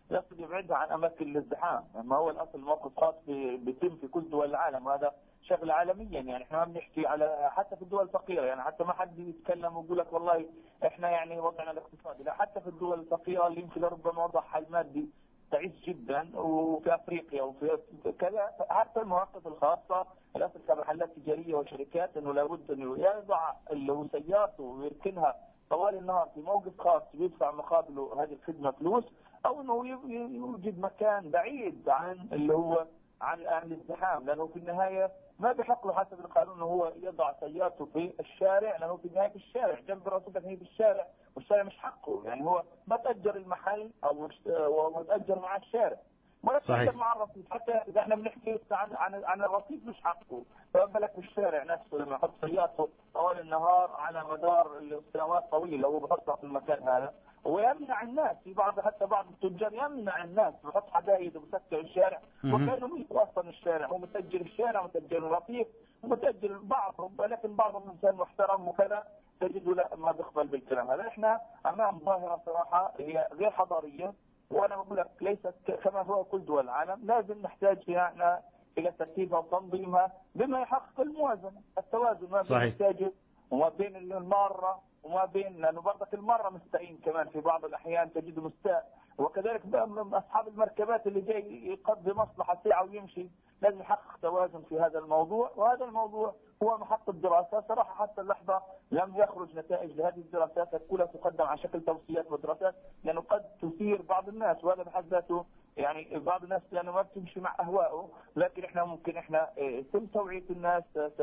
يقصد يبعدها عن اماكن الازدحام. ما هو الاصل موقف خاص بيتم في كل دول العالم، وهذا شغله عالميا. يعني احنا ما بنحكي على حتى في الدول الفقيره، يعني حتى ما حد يتكلم ويقول لك والله احنا يعني وضعنا الاقتصادي، لا، حتى في الدول الفقيره اللي يمكن ربما وضعها المادي تعيش جدا، وفي افريقيا وفي كذا، حتى المواقف الخاصه الاصل كمحلات تجاريه وشركات انه لابد انه يضع اللي هو سيارته ويركنها طوال النهار في موقف خاص ويدفع مقابله هذه الخدمه فلوس، او انه يوجد مكان بعيد عن اللي هو عن عن الازدحام، لانه في النهايه ما بحق له حسب القانون انه هو يضع سيارته في الشارع، لانه في النهايه في الشارع جنب رصيدك هي في الشارع، والشارع مش حقه. يعني هو ما تاجر المحل او تاجر مع الشارع، ولا تاجر مع الرصيد. حتى اذا احنا بنحكي عن عن عن الرصيد مش حقه، فما بالك بالشارع نفسه لما يحط سيارته طوال النهار على مدار سنوات طويله وهو بحطها في المكان هذا، ويمنع الناس. في بعض حتى بعض التجار يمنع الناس، بحط حدائد وبسكر الشارع وكانوا ملكوا اصلا الشارع، هو متأجر الشارع متأجر الرصيف ومتأجر بعضهم، ولكن بعضهم انسان محترم وكذا تجده لا ما بيقبل بالكلام هذا. احنا امام ظاهره صراحه هي غير حضاريه، وانا بقول لك ليست كما هو كل دول العالم، لازم نحتاج فيها الى ترتيبها وتنظيمها بما يحقق الموازنه، التوازن ما بين التاجر وما بين الماره وما بين، لانه برضك المره مستعين كمان في بعض الاحيان تجده مستاء، وكذلك اصحاب المركبات اللي جاي يقضي مصلحه ساعه ويمشي، لازم يحقق توازن في هذا الموضوع. وهذا الموضوع هو محط الدراسه صراحه، حتى اللحظه لم يخرج نتائج لهذه الدراسات، كلها تقدم على شكل توصيات ودراسات، لانه قد تثير بعض الناس، وهذا بحد ذاته يعني بعض الناس لانه ما بتمشي مع اهوائه. لكن احنا ممكن احنا يتم توعيه الناس،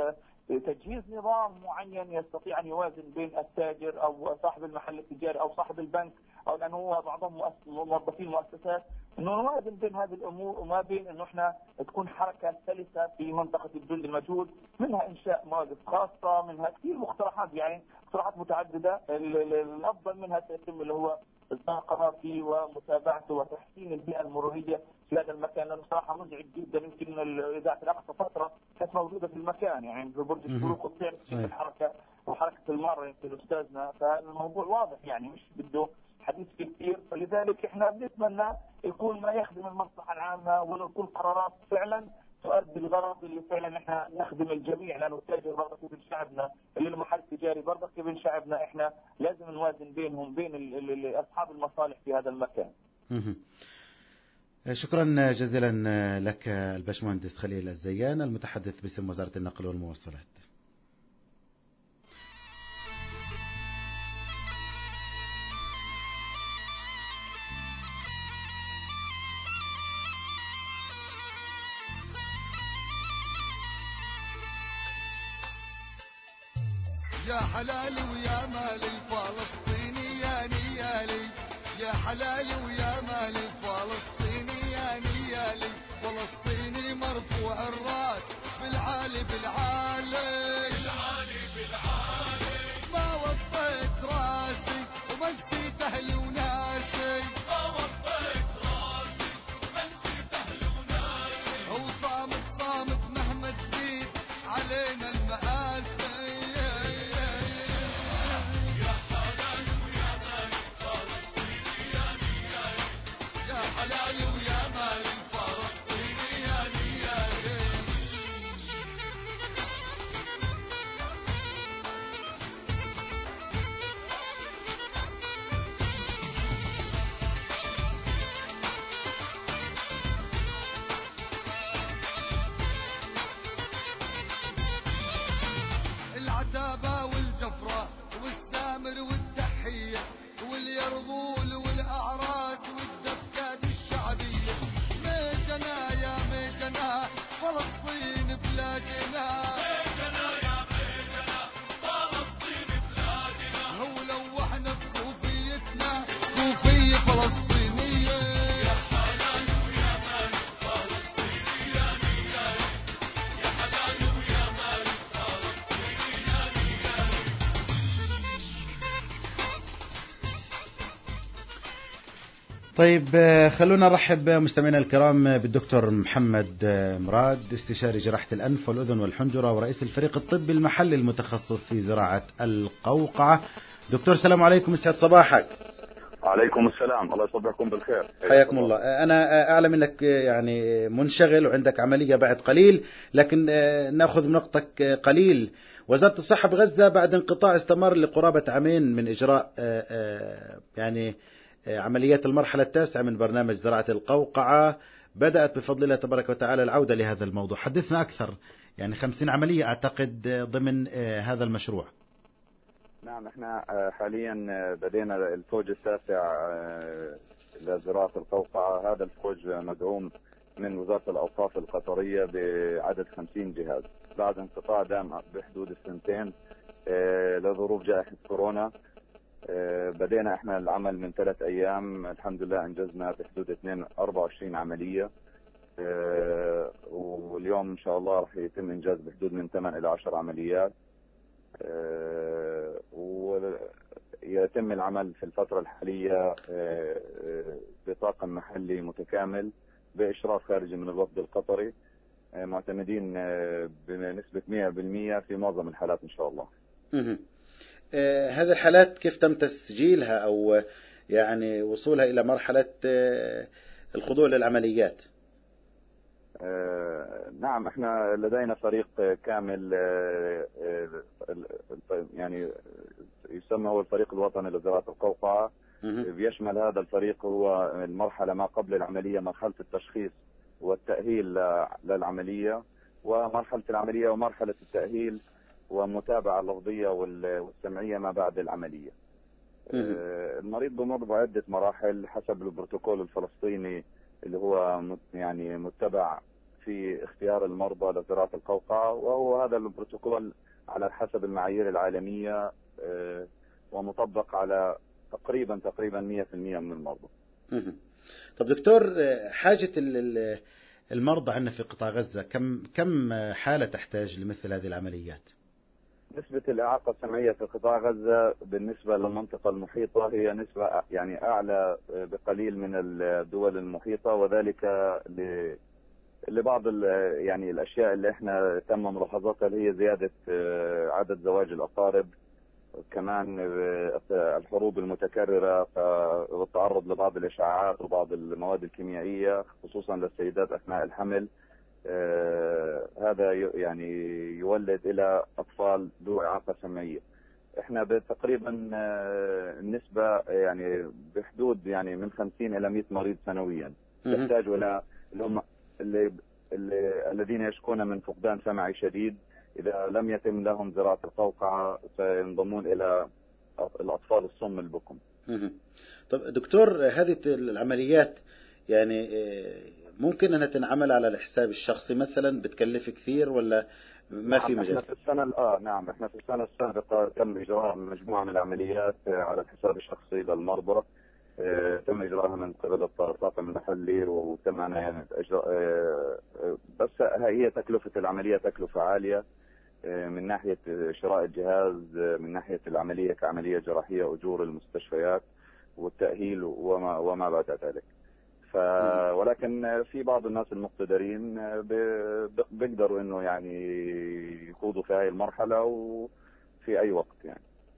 تجهيز نظام معين يستطيع ان يوازن بين التاجر او صاحب المحل التجاري او صاحب البنك، او لانه هو بعضهم موظفين مؤسسات، انه نوازن بين هذه الامور وما بين انه احنا تكون حركه سلسه في منطقه الجند المجهول، منها انشاء مواقف خاصه، منها كثير مقترحات، يعني مقترحات متعدده. الافضل منها سيتم اللي هو إصدار قرار فيه ومتابعته وتحسين البيئه المروريه في هذا المكان، لانه صراحه مزعج جدا. يمكن اذاعه الاقصى فتره كانت موجوده في المكان، يعني في برج الشروق وبتعرف كيف الحركه وحركه الماره يمكن استاذنا، فالموضوع واضح يعني مش بده حديث كثير. فلذلك احنا بنتمنى يكون ما يخدم المصلحه العامه، ونكون قرارات فعلا تؤدي الغرض اللي فعلا احنا نخدم الجميع، لانه التاجر برضه ابن شعبنا، اللي المحل التجاري برضه ابن شعبنا، احنا لازم نوازن بينهم بين اصحاب المصالح في هذا المكان. شكرا جزيلا لك الباشمهندس خليل الزيان المتحدث باسم وزارة النقل والمواصلات. يا حلالي ويا مالي فلسطيني يا نيالي، يا حلالي ويا مالي فلسطيني يا نيالي، فلسطيني مرفوع الراس بالعالي بالعالي بالعالي بالعالي، ما وطيت راسي وما نسيت اهلي وناسي، ما وطيت راسي وما نسيت اهلي وناسي، هو صامت صامت مهما تزيد علينا المآسي. العتابة والجفرة والسامر والتحية واليرغول والأعراس والدفكات الشعبية، ميتنا يا ميتنا فلسطين بلادنا، ميتنا يا ميتنا فلسطين بلادنا، هو لو احنا بكوفيتنا كوفية فلسطينية. يا حلال ويا مال فلسطيني يا نيال، يا حلال ويا مال طيب خلونا نرحب مستمعينا الكرام بالدكتور محمد مراد، استشاري جراحة الأنف والأذن والحنجرة ورئيس الفريق الطبي المحلي المتخصص في زراعة القوقعة. دكتور السلام عليكم، يسعد صباحك. عليكم السلام، الله يصبحكم بالخير. حياكم الله. أنا أعلم أنك يعني منشغل وعندك عملية بعد قليل، لكن نأخذ من وقتك قليل. وزارة الصحة بغزة بعد انقطاع استمر لقرابة عامين من إجراء يعني عمليات المرحلة التاسعة من برنامج زراعة القوقعة، بدأت بفضل الله تبارك وتعالى العودة لهذا الموضوع. حدثنا أكثر، يعني خمسين عملية أعتقد ضمن هذا المشروع. نعم، احنا حاليا بدينا الفوج التاسع لزراعة القوقعة. هذا الفوج مدعوم من وزارة الأوقاف القطرية بعدد خمسين جهاز بعد انقطاع دام بحدود السنتين لظروف جائحة كورونا. بدينا احنا العمل من ثلاث ايام، الحمد لله انجزنا بحدود أربعة وعشرين عملية، واليوم ان شاء الله راح يتم انجاز بحدود من ثمانية الى عشر عمليات، ويتم العمل في الفترة الحالية بطاقم محلي متكامل بإشراف خارجي من الوفد القطري، معتمدين بنسبة مئة بالمئة في معظم الحالات إن شاء الله. آه هذه الحالات كيف تم تسجيلها أو يعني وصولها إلى مرحلة آه الخضوع للعمليات؟ آه نعم، احنا لدينا فريق كامل آه آه يعني يسمى هو الفريق الوطني لزراعة القوقعة. بيشمل هذا الفريق هو المرحلة ما قبل العملية، مرحلة التشخيص والتأهيل للعملية، ومرحلة العملية ومرحلة التأهيل ومتابعة اللفظية والسمعية ما بعد العملية. المريض بمر بعدة مراحل حسب البروتوكول الفلسطيني اللي هو يعني متبع في اختيار المرضى لزراعة القوقعة، وهو هذا البروتوكول على حسب المعايير العالمية ومطبق على تقريبا تقريبا مئة بالمئة من المرضى. طب دكتور، حاجة المرضى عندنا في قطاع غزة كم كم حالة تحتاج لمثل هذه العمليات؟ نسبة الإعاقة السمعية في قطاع غزة بالنسبة للمنطقة المحيطة هي نسبة يعني أعلى بقليل من الدول المحيطة، وذلك لبعض يعني الأشياء اللي احنا تم ملاحظتها اللي هي زيادة عدد زواج الأقارب، كمان الحروب المتكررة والتعرض لبعض الإشعاعات وبعض المواد الكيميائية خصوصا للسيدات أثناء الحمل. آه هذا يعني يولد إلى أطفال ذو إعاقة سمعية. احنا تقريبا آه النسبة يعني بحدود يعني من خمسين إلى مئة مريض سنويا يحتاج إلى اللي هم اللي اللي الذين يشكون من فقدان سمعي شديد. إذا لم يتم لهم زراعة القوقعة سينضمون إلى الأطفال الصم البكم. طب دكتور، هذه العمليات يعني ممكن أنها تنعمل على الحساب الشخصي مثلا؟ بتكلف كثير ولا ما في مجال؟ احنا في السنة اه نعم احنا في السنة السابقة تم إجراء مجموعة من العمليات على الحساب الشخصي للمرضى، اه تم إجراءها من قبل الطاقم المحلي وتم يعني إجراء اه بس هي تكلفة العملية تكلفة عالية من ناحية شراء الجهاز، من ناحية العملية كعملية جراحية، أجور المستشفيات والتأهيل وما وما بعد ذلك. ف ولكن في بعض الناس المقتدرين بيقدروا انه يعني يخوضوا في هاي المرحلة وفي اي وقت يعني.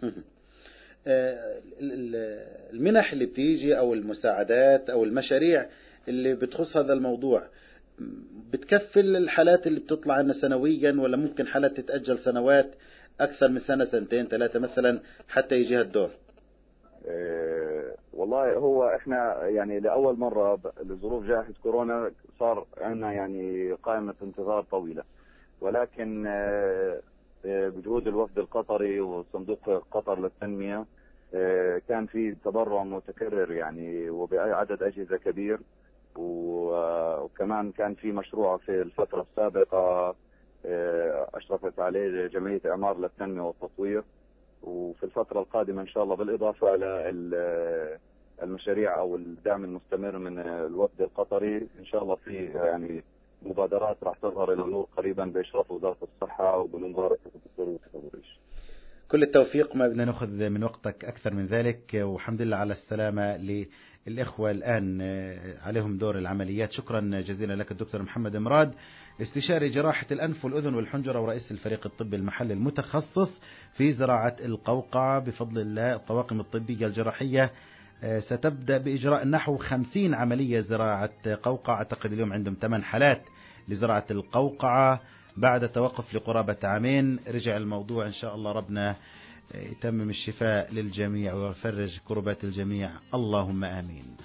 المنح اللي بتيجي او المساعدات او المشاريع اللي بتخص هذا الموضوع بتكفل الحالات اللي بتطلع لنا سنويا، ولا ممكن حالات تتأجل سنوات اكثر من سنة سنتين ثلاثة مثلا حتى يجيها الدور؟ إيه والله هو احنا يعني لأول مرة لظروف جائحة كورونا صار عندنا يعني قائمة انتظار طويلة، ولكن بجهود الوفد القطري وصندوق قطر للتنمية كان في تبرع متكرر يعني وبعدد أجهزة كبير، وكمان كان في مشروع في الفترة السابقة أشرفت عليه جمعية إعمار للتنمية والتطوير، وفي الفترة القادمة إن شاء الله بالإضافة إلى المشاريع أو الدعم المستمر من الوفد القطري إن شاء الله في يعني مبادرات راح تظهر إلى النور قريبا بإشراف وزارة الصحة وبمباركة الدكتور التدريش. كل التوفيق، ما بدنا نأخذ من وقتك أكثر من ذلك، والحمد لله على السلامة للإخوة الآن عليهم دور العمليات. شكرا جزيلا لك الدكتور محمد مراد، استشاري جراحة الأنف والأذن والحنجرة ورئيس الفريق الطبي المحلي المتخصص في زراعة القوقعة. بفضل الله الطواقم الطبية الجراحية ستبدأ بإجراء نحو خمسين عملية زراعة قوقعة. أعتقد اليوم عندهم ثمان حالات لزراعة القوقعة بعد توقف لقرابة عامين. رجع الموضوع إن شاء الله، ربنا يتمم الشفاء للجميع ويفرج كربات الجميع، اللهم آمين.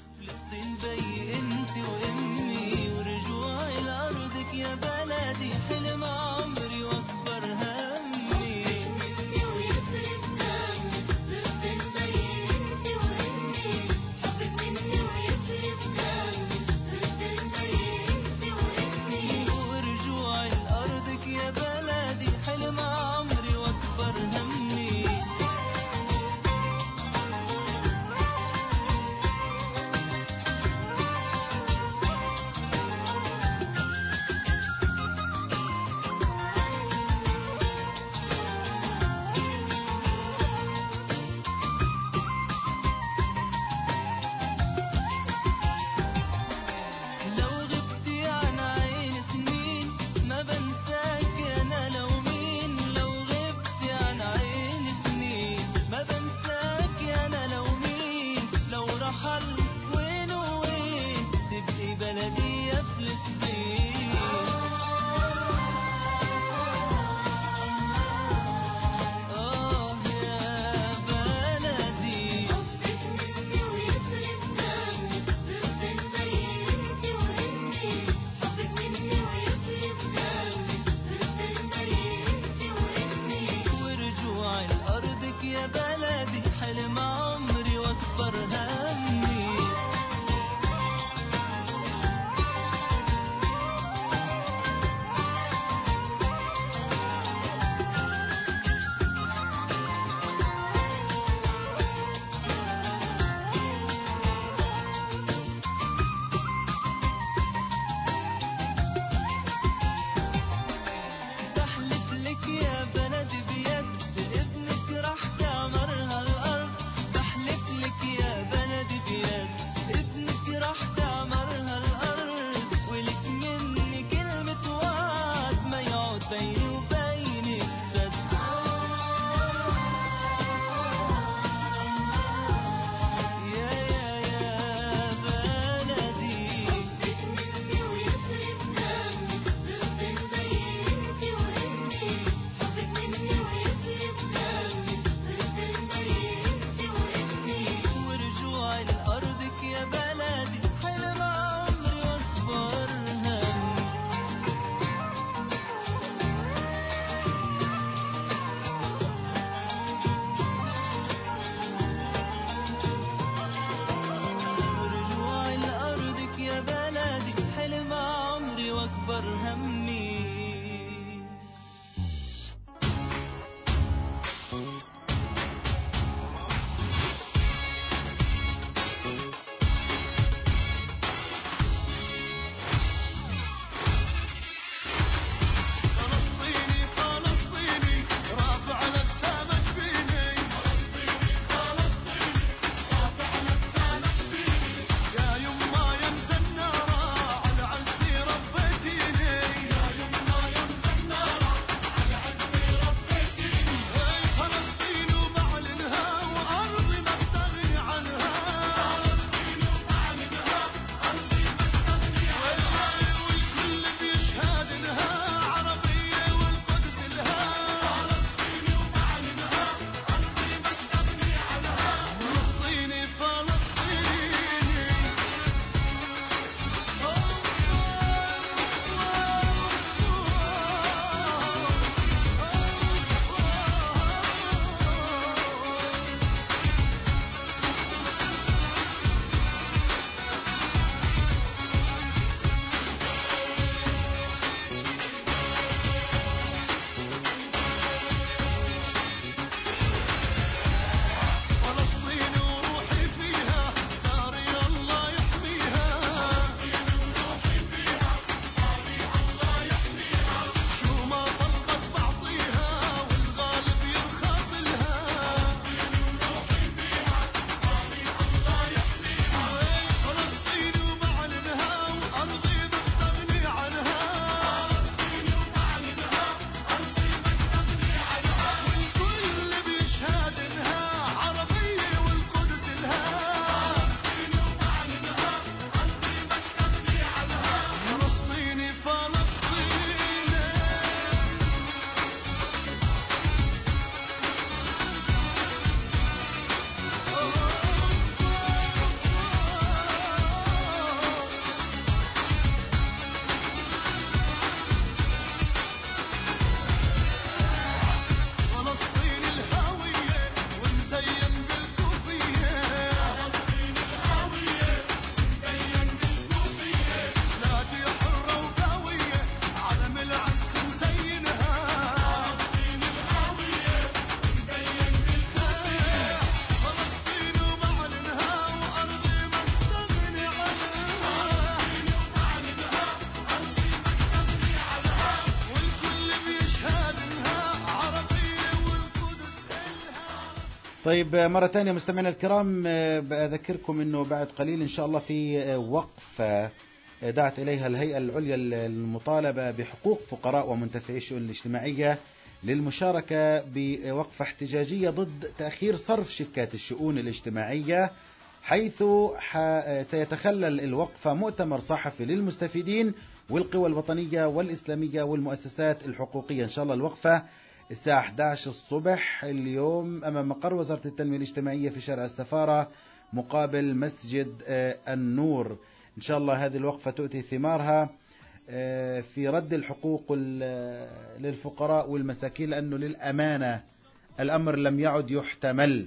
طيب مرة ثانية مستمعينا الكرام، بأذكركم أنه بعد قليل إن شاء الله في وقفة دعت إليها الهيئة العليا المطالبة بحقوق فقراء ومنتفعي الشؤون الاجتماعية للمشاركة بوقفة احتجاجية ضد تأخير صرف شيكات الشؤون الاجتماعية، حيث سيتخلل الوقفة مؤتمر صحفي للمستفيدين والقوى الوطنية والإسلامية والمؤسسات الحقوقية. إن شاء الله الوقفة الساعة أحد عشر الصبح اليوم أمام مقر وزارة التنمية الاجتماعية في شارع السفارة مقابل مسجد النور. إن شاء الله هذه الوقفة تؤتي ثمارها في رد الحقوق للفقراء والمساكين، لأنه للأمانة الأمر لم يعد يحتمل.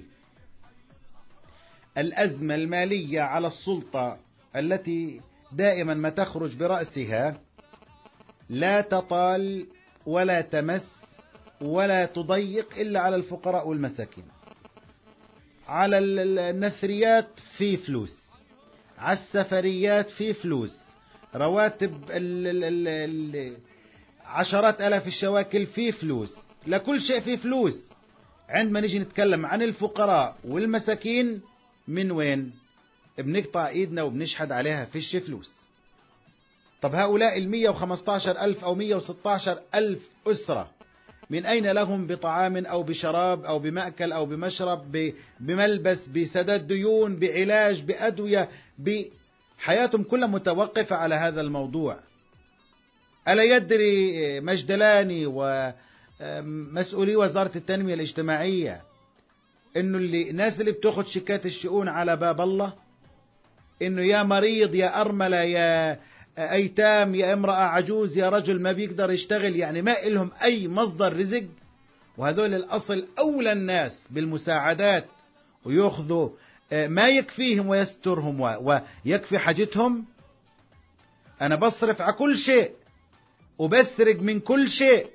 الأزمة المالية على السلطة التي دائما ما تخرج برأسها لا تطال ولا تمس ولا تضيق إلا على الفقراء والمساكين. على النثريات في فلوس، على السفريات في فلوس، رواتب ال ال ال عشرات ألاف الشواكل في فلوس، لكل شيء في فلوس. عندما نيجي نتكلم عن الفقراء والمساكين من وين؟ بنقطع ايدنا وبنشحد عليها فيش فلوس. طب هؤلاء المية وخمسة عشر ألف أو مية وستة عشر ألف أسرة من أين لهم بطعام أو بشراب أو بمأكل أو بمشرب، بملبس، بسداد ديون، بعلاج، بأدوية، بحياتهم كلها متوقفة على هذا الموضوع. ألا يدري مجدلاني ومسؤولي وزارة التنمية الاجتماعية إنه اللي الناس اللي بتاخد شيكات الشؤون على باب الله، إنه يا مريض يا أرملة يا أيتام يا امرأة عجوز يا رجل ما بيقدر يشتغل، يعني ما إلهم أي مصدر رزق، وهذول الأصل أولى الناس بالمساعدات ويأخذوا ما يكفيهم ويسترهم ويكفي حاجتهم. أنا بصرف على كل شيء وبسرق من كل شيء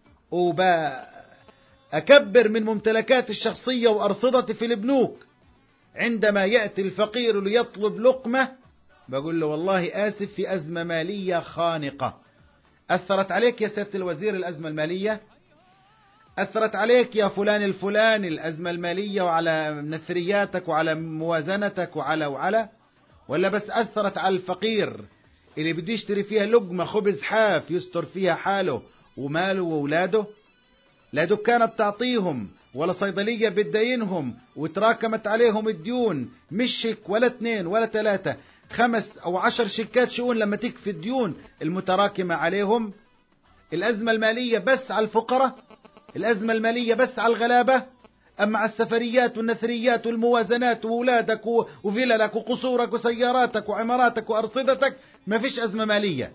وبأكبر من ممتلكاتي الشخصية وأرصدتي في البنوك. عندما يأتي الفقير ليطلب لقمة بقول له والله آسف في أزمة مالية خانقة. أثرت عليك يا سيادة الوزير الأزمة المالية؟ أثرت عليك يا فلان الفلاني الأزمة المالية وعلى نثرياتك وعلى موازنتك وعلى وعلى ولا بس أثرت على الفقير اللي بده يشتري فيها لقمة خبز حاف يستر فيها حاله وماله وولاده؟ لا دكانة بتعطيهم ولا صيدلية بتدينهم وتراكمت عليهم الديون، مش شيك ولا اثنين ولا ثلاثة، خمس أو عشر شيكات شؤون لما تكفي الديون المتراكمة عليهم. الأزمة المالية بس على الفقراء؟ الأزمة المالية بس على الغلابة؟ أما على السفريات والنثريات والموازنات وولادك وفللك وقصورك وسياراتك وعماراتك وأرصدتك ما فيش أزمة مالية.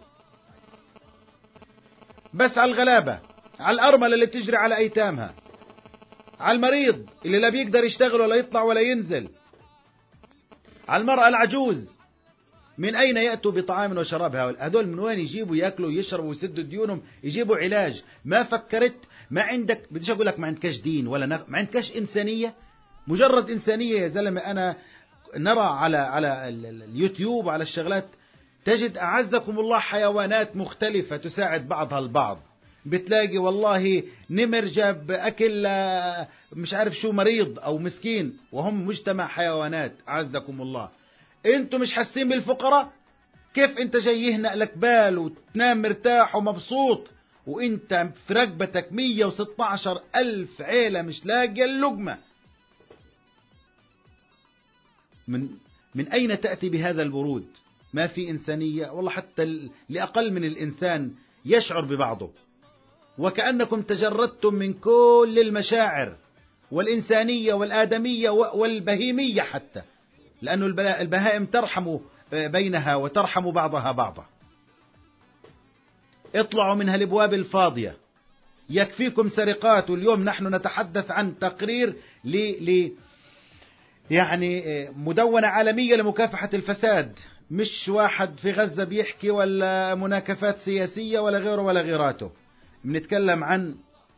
بس على الغلابة، على الأرملة اللي بتجري على أيتامها، على المريض اللي لا بيقدر يشتغل ولا يطلع ولا ينزل، على المرأة العجوز. من أين يأتوا بطعام وشراب هذول؟ من وين يجيبوا يأكلوا ويشربوا ويسدوا ديونهم يجيبوا علاج؟ ما فكرت؟ ما عندك، بديش أقول لك ما عندكش دين ولا نق... ما عندكش إنسانية؟ مجرد إنسانية يا زلمة. أنا نرى على على اليوتيوب وعلى الشغلات تجد أعزكم الله حيوانات مختلفة تساعد بعضها البعض. بتلاقي والله نمر جاب أكل مش عارف شو مريض أو مسكين، وهم مجتمع حيوانات. أعزكم الله، انتوا مش حاسين بالفقراء؟ كيف انت جاي يهنأ لك بال وتنام مرتاح ومبسوط وانت في رقبتك مية وستة عشر ألف عيلة مش لاقية اللقمة؟ من من أين تأتي بهذا البرود؟ ما في إنسانية والله. حتى لأقل من الإنسان يشعر ببعضه، وكأنكم تجردتم من كل المشاعر والإنسانية والآدمية والبهيمية حتى، لأن البهائم ترحم بينها وترحم بعضها بعضا. اطلعوا من هالابواب الفاضية، يكفيكم سرقات. واليوم نحن نتحدث عن تقرير ل ل يعني مدونة عالمية لمكافحة الفساد، مش واحد في غزة بيحكي ولا مناكفات سياسية ولا غيره ولا غيراته. بنتكلم عن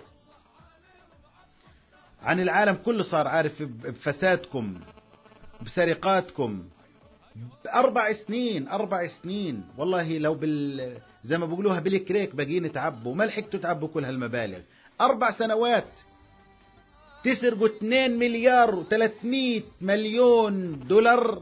عن العالم كله صار عارف بفسادكم بسرقاتكم. أربع سنين أربع سنين والله، لو بال زي ما بيقولوها بالكريك باقيين تعبوا، ما لحقتوا تعبوا كل هالمبالغ. أربع سنوات تسرقوا اثنين مليار وثلاثمائة مليون دولار.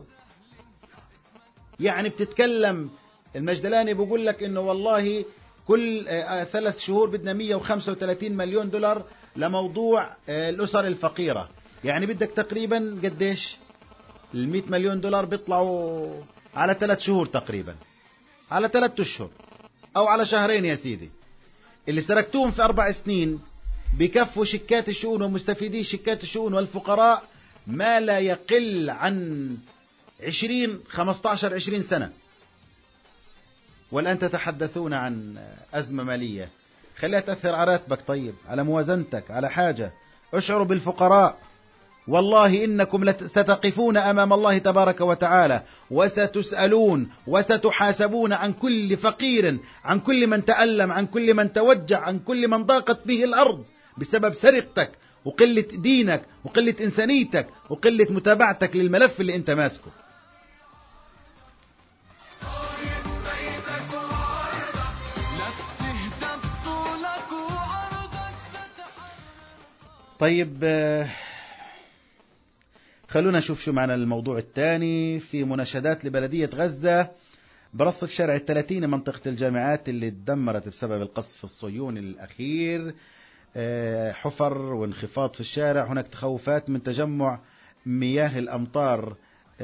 يعني بتتكلم المجدلاني بيقول لك انه والله كل ثلاث شهور بدنا مئة وخمسة وثلاثين مليون دولار لموضوع الأسر الفقيرة. يعني بدك تقريبا قديش؟ المئة مليون دولار بيطلعوا على ثلاث شهور تقريبا، على ثلاث أشهر أو على شهرين يا سيدي. اللي سرقتوهم في أربع سنين بكفوا شكات الشؤون ومستفيدي شكات الشؤون والفقراء ما لا يقل عن عشرين خمسة عشر عشرين سنة. والآن تتحدثون عن أزمة مالية. خليها تأثر على راتبك، طيب على موازنتك، على حاجة. اشعروا بالفقراء. والله إنكم ستقفون أمام الله تبارك وتعالى وستسألون وستحاسبون عن كل فقير، عن كل من تألم، عن كل من توجع، عن كل من ضاقت به الأرض بسبب سرقتك وقلة دينك وقلة إنسانيتك وقلة متابعتك للملف اللي أنت ماسكه. طيب خلونا نشوف شو معنى الموضوع الثاني. في مناشدات لبلدية غزة برصف شارع الثلاثين منطقة الجامعات اللي اتدمرت بسبب القصف الصهيوني الأخير. حفر وانخفاض في الشارع. هناك تخوفات من تجمع مياه الأمطار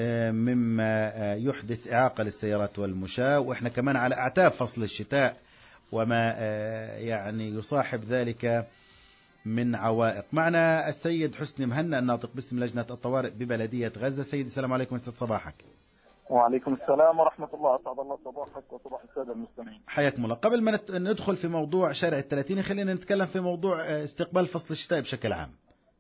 مما يحدث إعاقة للسيارات والمشاة، وإحنا كمان على أعتاب فصل الشتاء وما يعني يصاحب ذلك من عوائق. معنا السيد حسني مهنا الناطق باسم لجنة الطوارئ ببلدية غزة. سيدي السلام عليكم وسعد صباحك. وعليكم السلام ورحمة الله. أسعد الله صباحك وصباح السادة المستمعين. حياكم الله. قبل ما ندخل في موضوع شارع الثلاثين خلينا نتكلم في موضوع استقبال فصل الشتاء بشكل عام.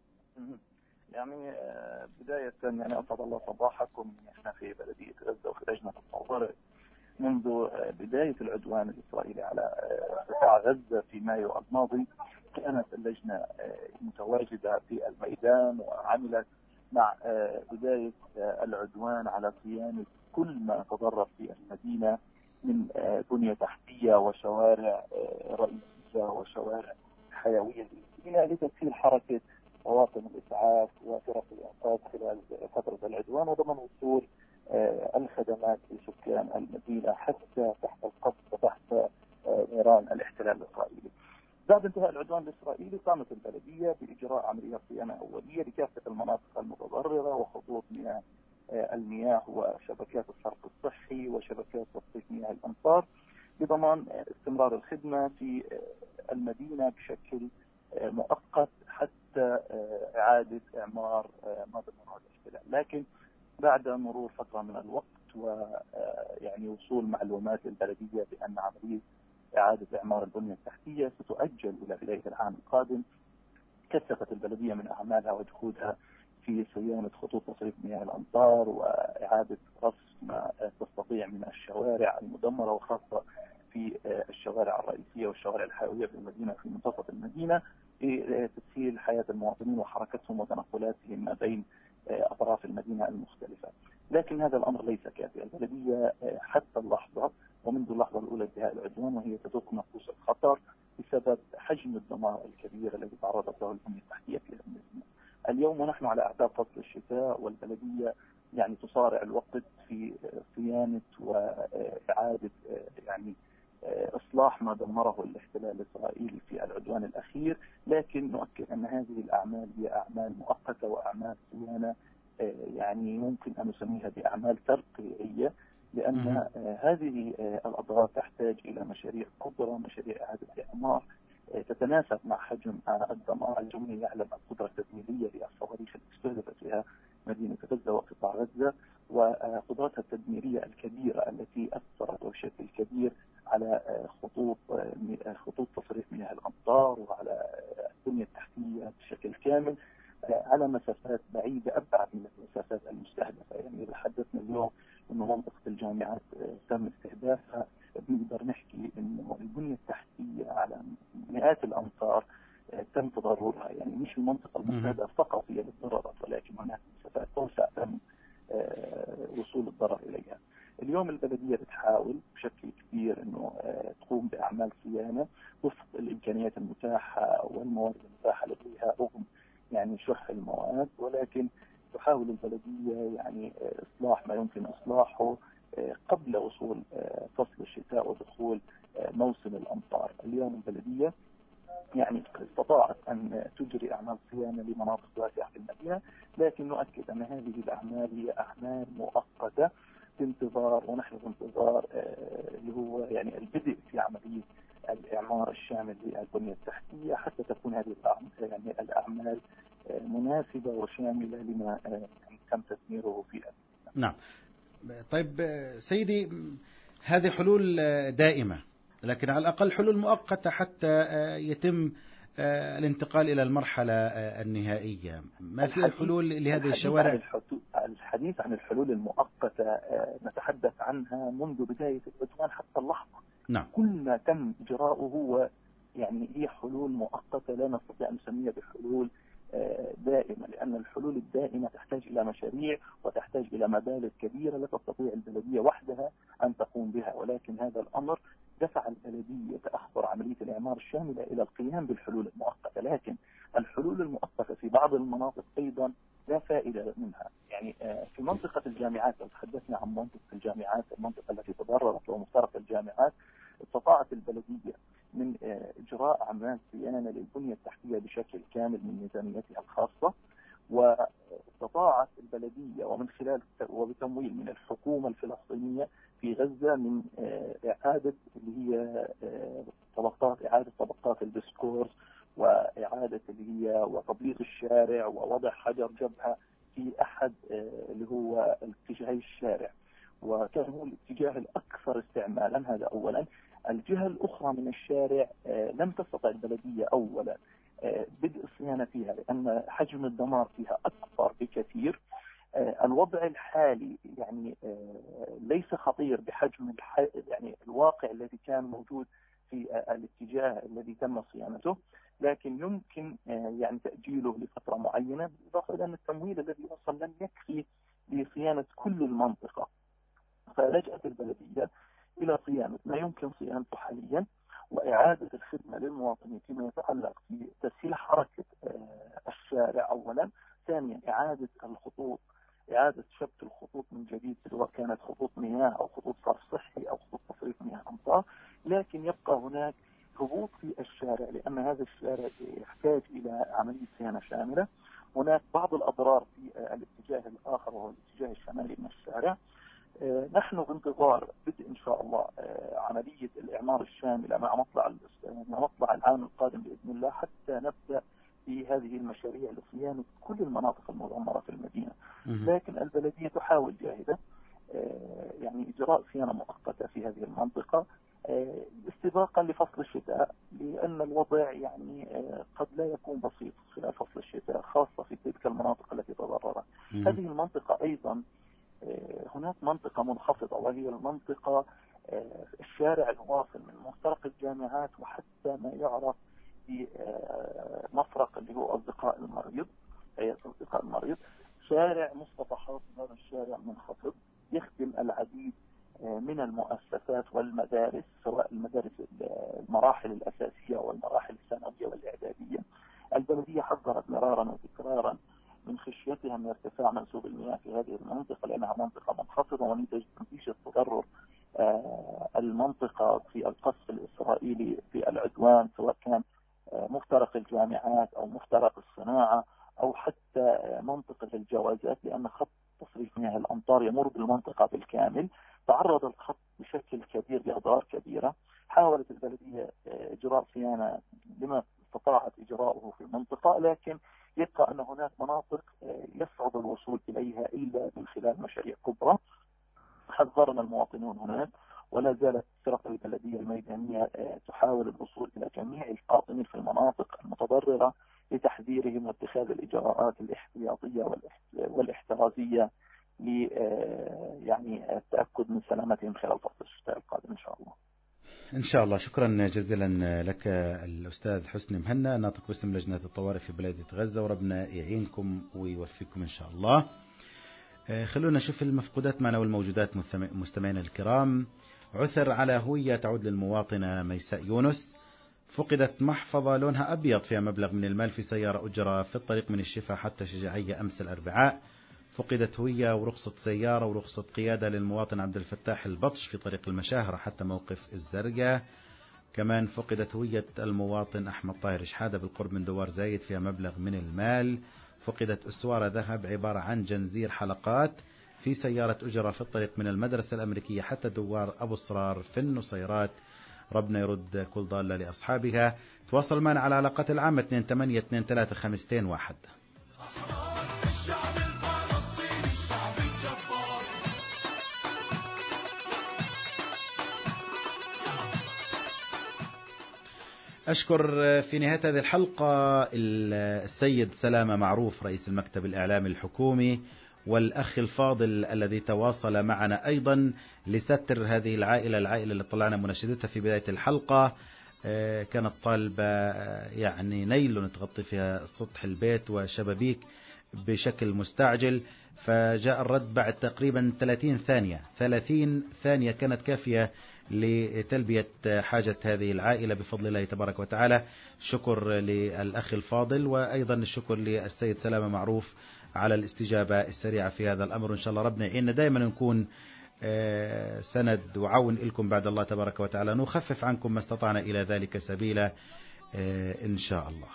يعني بداية يعني أسعد الله صباحكم. احنا في بلدية غزة وفي لجنة الطوارئ منذ بداية العدوان الإسرائيلي على قطاع غزة في مايو الماضي كانت اللجنة متواجدة في الميدان وعملت مع بداية العدوان على صيانة كل ما تضرر في المدينة من بنية تحتية وشوارع رئيسية وشوارع حيوية للمدينة لتسهيل حركة طواقم الإسعاف وفرق الإنقاذ خلال فترة العدوان وضمن وصول الخدمات لسكان المدينة حتى تحت القبض وتحت نيران الاحتلال الإسرائيلي. بعد انتهاء العدوان الإسرائيلي قامت البلدية بإجراء عمليات صيانة أولية لكافة المناطق المتضررة وخطوط مياه المياه وشبكات الصرف الصحي وشبكات تصريف مياه الأمطار لضمان استمرار الخدمة في المدينة بشكل مؤقت حتى إعادة إعمار ما ضمنه الاحتلال. لكن بعد مرور فترة من الوقت ويعني وصول معلومات للبلدية بأن عملية إعادة إعمار البنية التحتية ستؤجل إلى بداية العام القادم، كثفت البلدية من أعمالها وجهودها في صيانة خطوط تصريف مياه الأمطار وإعادة رصف ما تستطيع من الشوارع المدمرة وخاصة في الشوارع الرئيسية والشوارع الحيوية في المدينة في منتصف المدينة لتسهيل حياة المواطنين وحركتهم وتنقلاتهم ما بين أطراف المدينة المختلفة. لكن هذا الأمر ليس كافيا. البلدية حتى اللحظة ومنذ اللحظة الأولى انتهاء العدوان وهي تدق نفوس الخطر بسبب حجم الدمار الكبير الذي تعرضت له البنية التحتية في المدينة. اليوم ونحن على أعتاب فصل الشتاء والبلدية يعني تصارع الوقت في صيانة وإعادة يعني إصلاح ما دمره الاحتلال الإسرائيلي في العدوان الأخير، لكن نؤكد أن هذه الأعمال هي أعمال مؤقتة وأعمال صيانة يعني ممكن أن نسميها بأعمال ترقيعية، لأن هذه الأضرار تحتاج إلى مشاريع كبرى، مشاريع إعادة إعمار تتناسب مع حجم الدمار. الجميع يعلم القدرة التدميرية للصواريخ التي استهدفت بها مدينة غزة وقطاع غزة وقدرتها التدميرية الكبيرة التي أثرت بشكل كبير على خطوط خطوط تصريف مياه الأمطار وعلى البنية التحتية بشكل كامل على مسافات بعيدة أبعد من المسافات المستهدفة. يعني إذا حدثنا اليوم إنه منطقة الجامعات تم استهدافها، بنقدر نحكي إنه البنية التحتية على مئات الأمتار تم تضررها. يعني مش المنطقة المستهدفة فقط هي اللي تضررت، ولكن هناك مسافات أوسع تم وصول الضرر إليها. اليوم البلدية بتحاول بشكل كبير إنه تقوم بأعمال صيانة وفق الإمكانيات المتاحة والموارد المتاحة لديها رغم يعني شح موسم الأمطار. اليوم البلدية يعني استطاعت أن تجري أعمال صيانة لمناطق واسعة في المدينة، لكن نؤكد أن هذه الأعمال هي أعمال مؤقتة بانتظار، ونحن بانتظار اللي هو يعني البدء في عملية الإعمار الشامل للبنية التحتية، حتى تكون هذه يعني الأعمال مناسبة وشاملة لما تم تثميره في المدينة. نعم. طيب سيدي، هذه حلول دائمة، لكن على الأقل حلول مؤقتة حتى يتم الانتقال إلى المرحلة النهائية. ما في حلول لهذه الشوارع؟ الحديث عن الحلول المؤقتة نتحدث عنها منذ بداية العدوان حتى اللحظة. نعم. كل ما تم إجراؤه هو يعني هي حلول مؤقتة، لا نستطيع أن نسميها بحلول دائمة، لأن الحلول الدائمة تحتاج إلى مشاريع وتحتاج إلى مبالغ كبيرة لا تستطيع البلدية وحدها أن تقوم بها، ولكن هذا الأمر دفع البلدية تأخر عملية الإعمار الشاملة إلى القيام بالحلول المؤقتة. لكن الحلول المؤقتة في بعض المناطق أيضا لا فائدة منها. يعني في منطقة الجامعات، لو تحدثنا عن منطقة الجامعات، المنطقة التي تضررت ومفترق الجامعات، استطاعت البلدية من إجراء أعمال صيانة للبنية التحتية بشكل كامل من ميزانيتها الخاصة، واستطاعت البلدية ومن خلال وبتمويل من الحكومة الفلسطينية في غزة من إعادة اللي هي طبقات إعادة طبقات البسكورس، وإعادة اللي هي وتبليط الشارع ووضع حجر جبهة في أحد اللي هو اتجاهي الشارع، وكان هو الاتجاه الأكثر استعمالا. هذا أولا. الجهة الأخرى من الشارع لم تستطع البلدية أولا بدء الصيانة فيها لأن حجم الدمار فيها أكبر بكثير. الوضع الحالي يعني ليس خطير بحجم يعني الواقع الذي كان موجود في الاتجاه الذي تم صيانته، لكن يمكن يعني تأجيله لفترة معينة، بالإضافة إلى أن التمويل الذي وصل لم يكفي لصيانة كل المنطقة، فلجأت البلدية إلى صيانة ما يمكن صيانته حاليا وإعادة الخدمة للمواطنين فيما يتعلق بتسهيل حركة الشارع أولا. ثانيا إعادة الخطوط، إعادة شبك الخطوط من جديد، سواء كانت خطوط مياه أو خطوط صرف صحي أو خطوط تصريف مياه أمطار. لكن يبقى هناك هبوط في الشارع لأن هذا الشارع يحتاج إلى عملية صيانة شاملة. هناك بعض الأضرار في الاتجاه الآخر وهو الاتجاه الشمالي من الشارع. نحن بانتظار بدء إن شاء الله عملية الإعمار الشاملة مع مطلع مع مطلع العام القادم بإذن الله، حتى نبدأ في هذه المشاريع لصيانة كل المناطق المدمرة في المدينة. لكن البلدية تحاول جاهدة يعني إجراء صيانة مؤقتة في هذه المنطقة استباقا لفصل الشتاء، لأن الوضع يعني قد لا يكون بسيط خلال فصل الشتاء، خاصة في تلك المناطق التي تضررت. هذه المنطقة أيضا هناك منطقة منخفضة، وهي المنطقة الشارع الواصل من مفترق الجامعات وحتى ما يعرف بمفرق اللي هو أصدقاء المريض، هي أصدقاء المريض. شارع مصطفى حافظ، هذا الشارع منخفض يخدم العديد من المؤسسات والمدارس، سواء المدارس المراحل الأساسية والمراحل الثانوية والإعدادية. البلدية حذرت مرارا وتكرارا من خشيتها من ارتفاع منسوب المياه في هذه المنطقة لأنها منطقة منخفضة، ونتيجة تضرر المنطقة في القصف الإسرائيلي في العدوان، سواء كان مفترق الجامعات أو مفترق الصناعة أو حتى منطقة الجوازات، لأن خط تصريف مياه الأمطار يمر بالمنطقة بالكامل. تعرض الخط بشكل كبير لأضرار كبيرة. حاولت البلدية إجراء صيانة لما استطاعت إجراءه في المنطقة، لكن يبقى أن هناك مناطق يصعب الوصول إليها إلا من خلال مشاريع كبرى. حذرنا المواطنون هناك، ولا زالت فرق البلدية الميدانية تحاول الوصول إلى جميع القاطنين في المناطق المتضررة لتحذيرهم واتخاذ الإجراءات الاحتياطية والاحترازية ل يعني التأكد من سلامتهم خلال فصل الشتاء القادم إن شاء الله. إن شاء الله. شكرا جزيلا لك الأستاذ حسني مهنا، ناطق باسم لجنة الطوارئ في بلدية غزة، وربنا يعينكم ويوفقكم إن شاء الله. خلونا نشوف المفقودات معنا والموجودات مستمعينا الكرام. عثر على هوية تعود للمواطنة ميساء يونس. فقدت محفظة لونها أبيض فيها مبلغ من المال في سيارة أجرة في الطريق من الشفا حتى شجاعية أمس الأربعاء. فقدت هوية ورخصة سيارة ورخصة قيادة للمواطن عبد الفتاح البطش في طريق المشاهرة حتى موقف الزرقاء. كمان فقدت هوية المواطن أحمد طاهر شحادة بالقرب من دوار زايد فيها مبلغ من المال. فقدت أسوارة ذهب عبارة عن جنزير حلقات في سيارة أجرة في الطريق من المدرسة الأمريكية حتى دوار أبو صرار في النصيرات. ربنا يرد كل ضالة لأصحابها. تواصل معنا على علاقات العامة اثنين ثمانية اثنين ثلاثة خمسة واحد. أشكر في نهاية هذه الحلقة السيد سلامة معروف رئيس المكتب الإعلامي الحكومي، والأخ الفاضل الذي تواصل معنا أيضا لستر هذه العائلة العائلة اللي طلعنا مناشدتها في بداية الحلقة. كانت طالبة يعني نيل تغطي فيها سطح البيت وشبابيك بشكل مستعجل، فجاء الرد بعد تقريبا ثلاثين ثانية ثلاثين ثانية كانت كافية لتلبية حاجة هذه العائلة بفضل الله تبارك وتعالى. شكر للأخ الفاضل، وأيضا الشكر للسيد سلامة معروف على الاستجابة السريعة في هذا الأمر. إن شاء الله ربنا يعيننا دائما نكون سند وعون لكم بعد الله تبارك وتعالى، نخفف عنكم ما استطعنا إلى ذلك سبيلا إن شاء الله.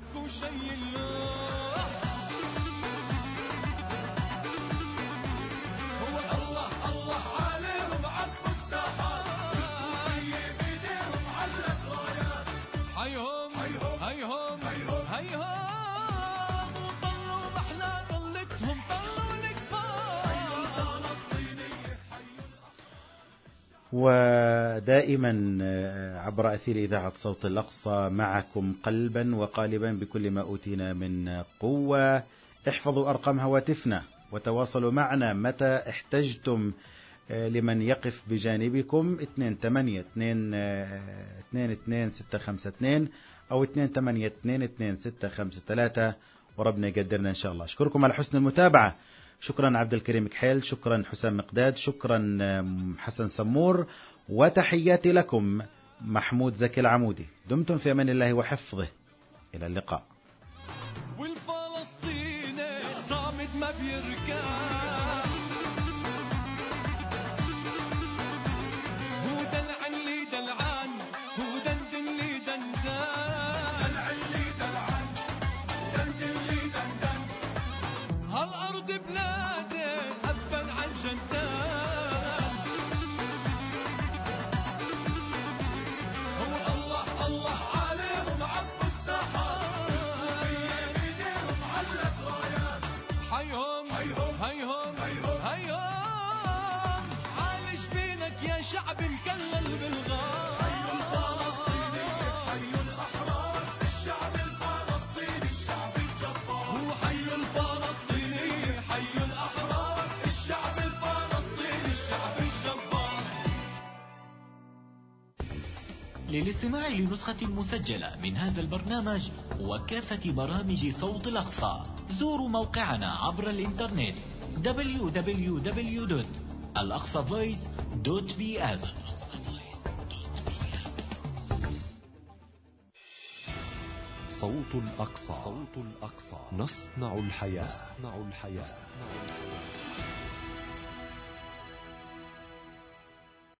ودائما عبر أثير إذاعة صوت الأقصى معكم قلبا وقالبا بكل ما أوتينا من قوة. احفظوا أرقام هواتفنا وتواصلوا معنا متى احتجتم لمن يقف بجانبكم اثنين ثمانية اثنين اثنين ستة خمسة اثنين أو اثنين ثمانية اثنين اثنين ستة خمسة ثلاثة، وربنا يقدرنا إن شاء الله. أشكركم على حسن المتابعة. شكرا عبد الكريم كحيل، شكرا حسام مقداد، شكرا حسن سمور، وتحياتي لكم محمود زكي العمودي. دمتم في أمان الله وحفظه. إلى اللقاء. والفلسطيني صامد ما بيركع، هو دلعن لي دلعان، هو دندن لي دندان، دلعن لي دلعان، دندن لي دندان. هالأرض بلادي أبا عن جنتان، هو الله الله عليهم عبوا السحاب، بإيديهم علت رايات. حيهم هيهم هيهم هيهم، عايش بينك يا شعب مكلل بالغار. حي الفلسطيني حي الأحرار، الشعب الفلسطيني الشعب الجبار. هو حي الفلسطيني حي الأحرار، الشعب الفلسطيني الشعب الجبار. للاستماع لنسخة مسجلة من هذا البرنامج وكافة برامج صوت الأقصى زوروا موقعنا عبر الإنترنت دبليو دبليو دبليو دوت الأقصى فويس دوت بي إس. صوت الأقصى. صوت الأقصى. نصنع الحياة. نصنع الحياة.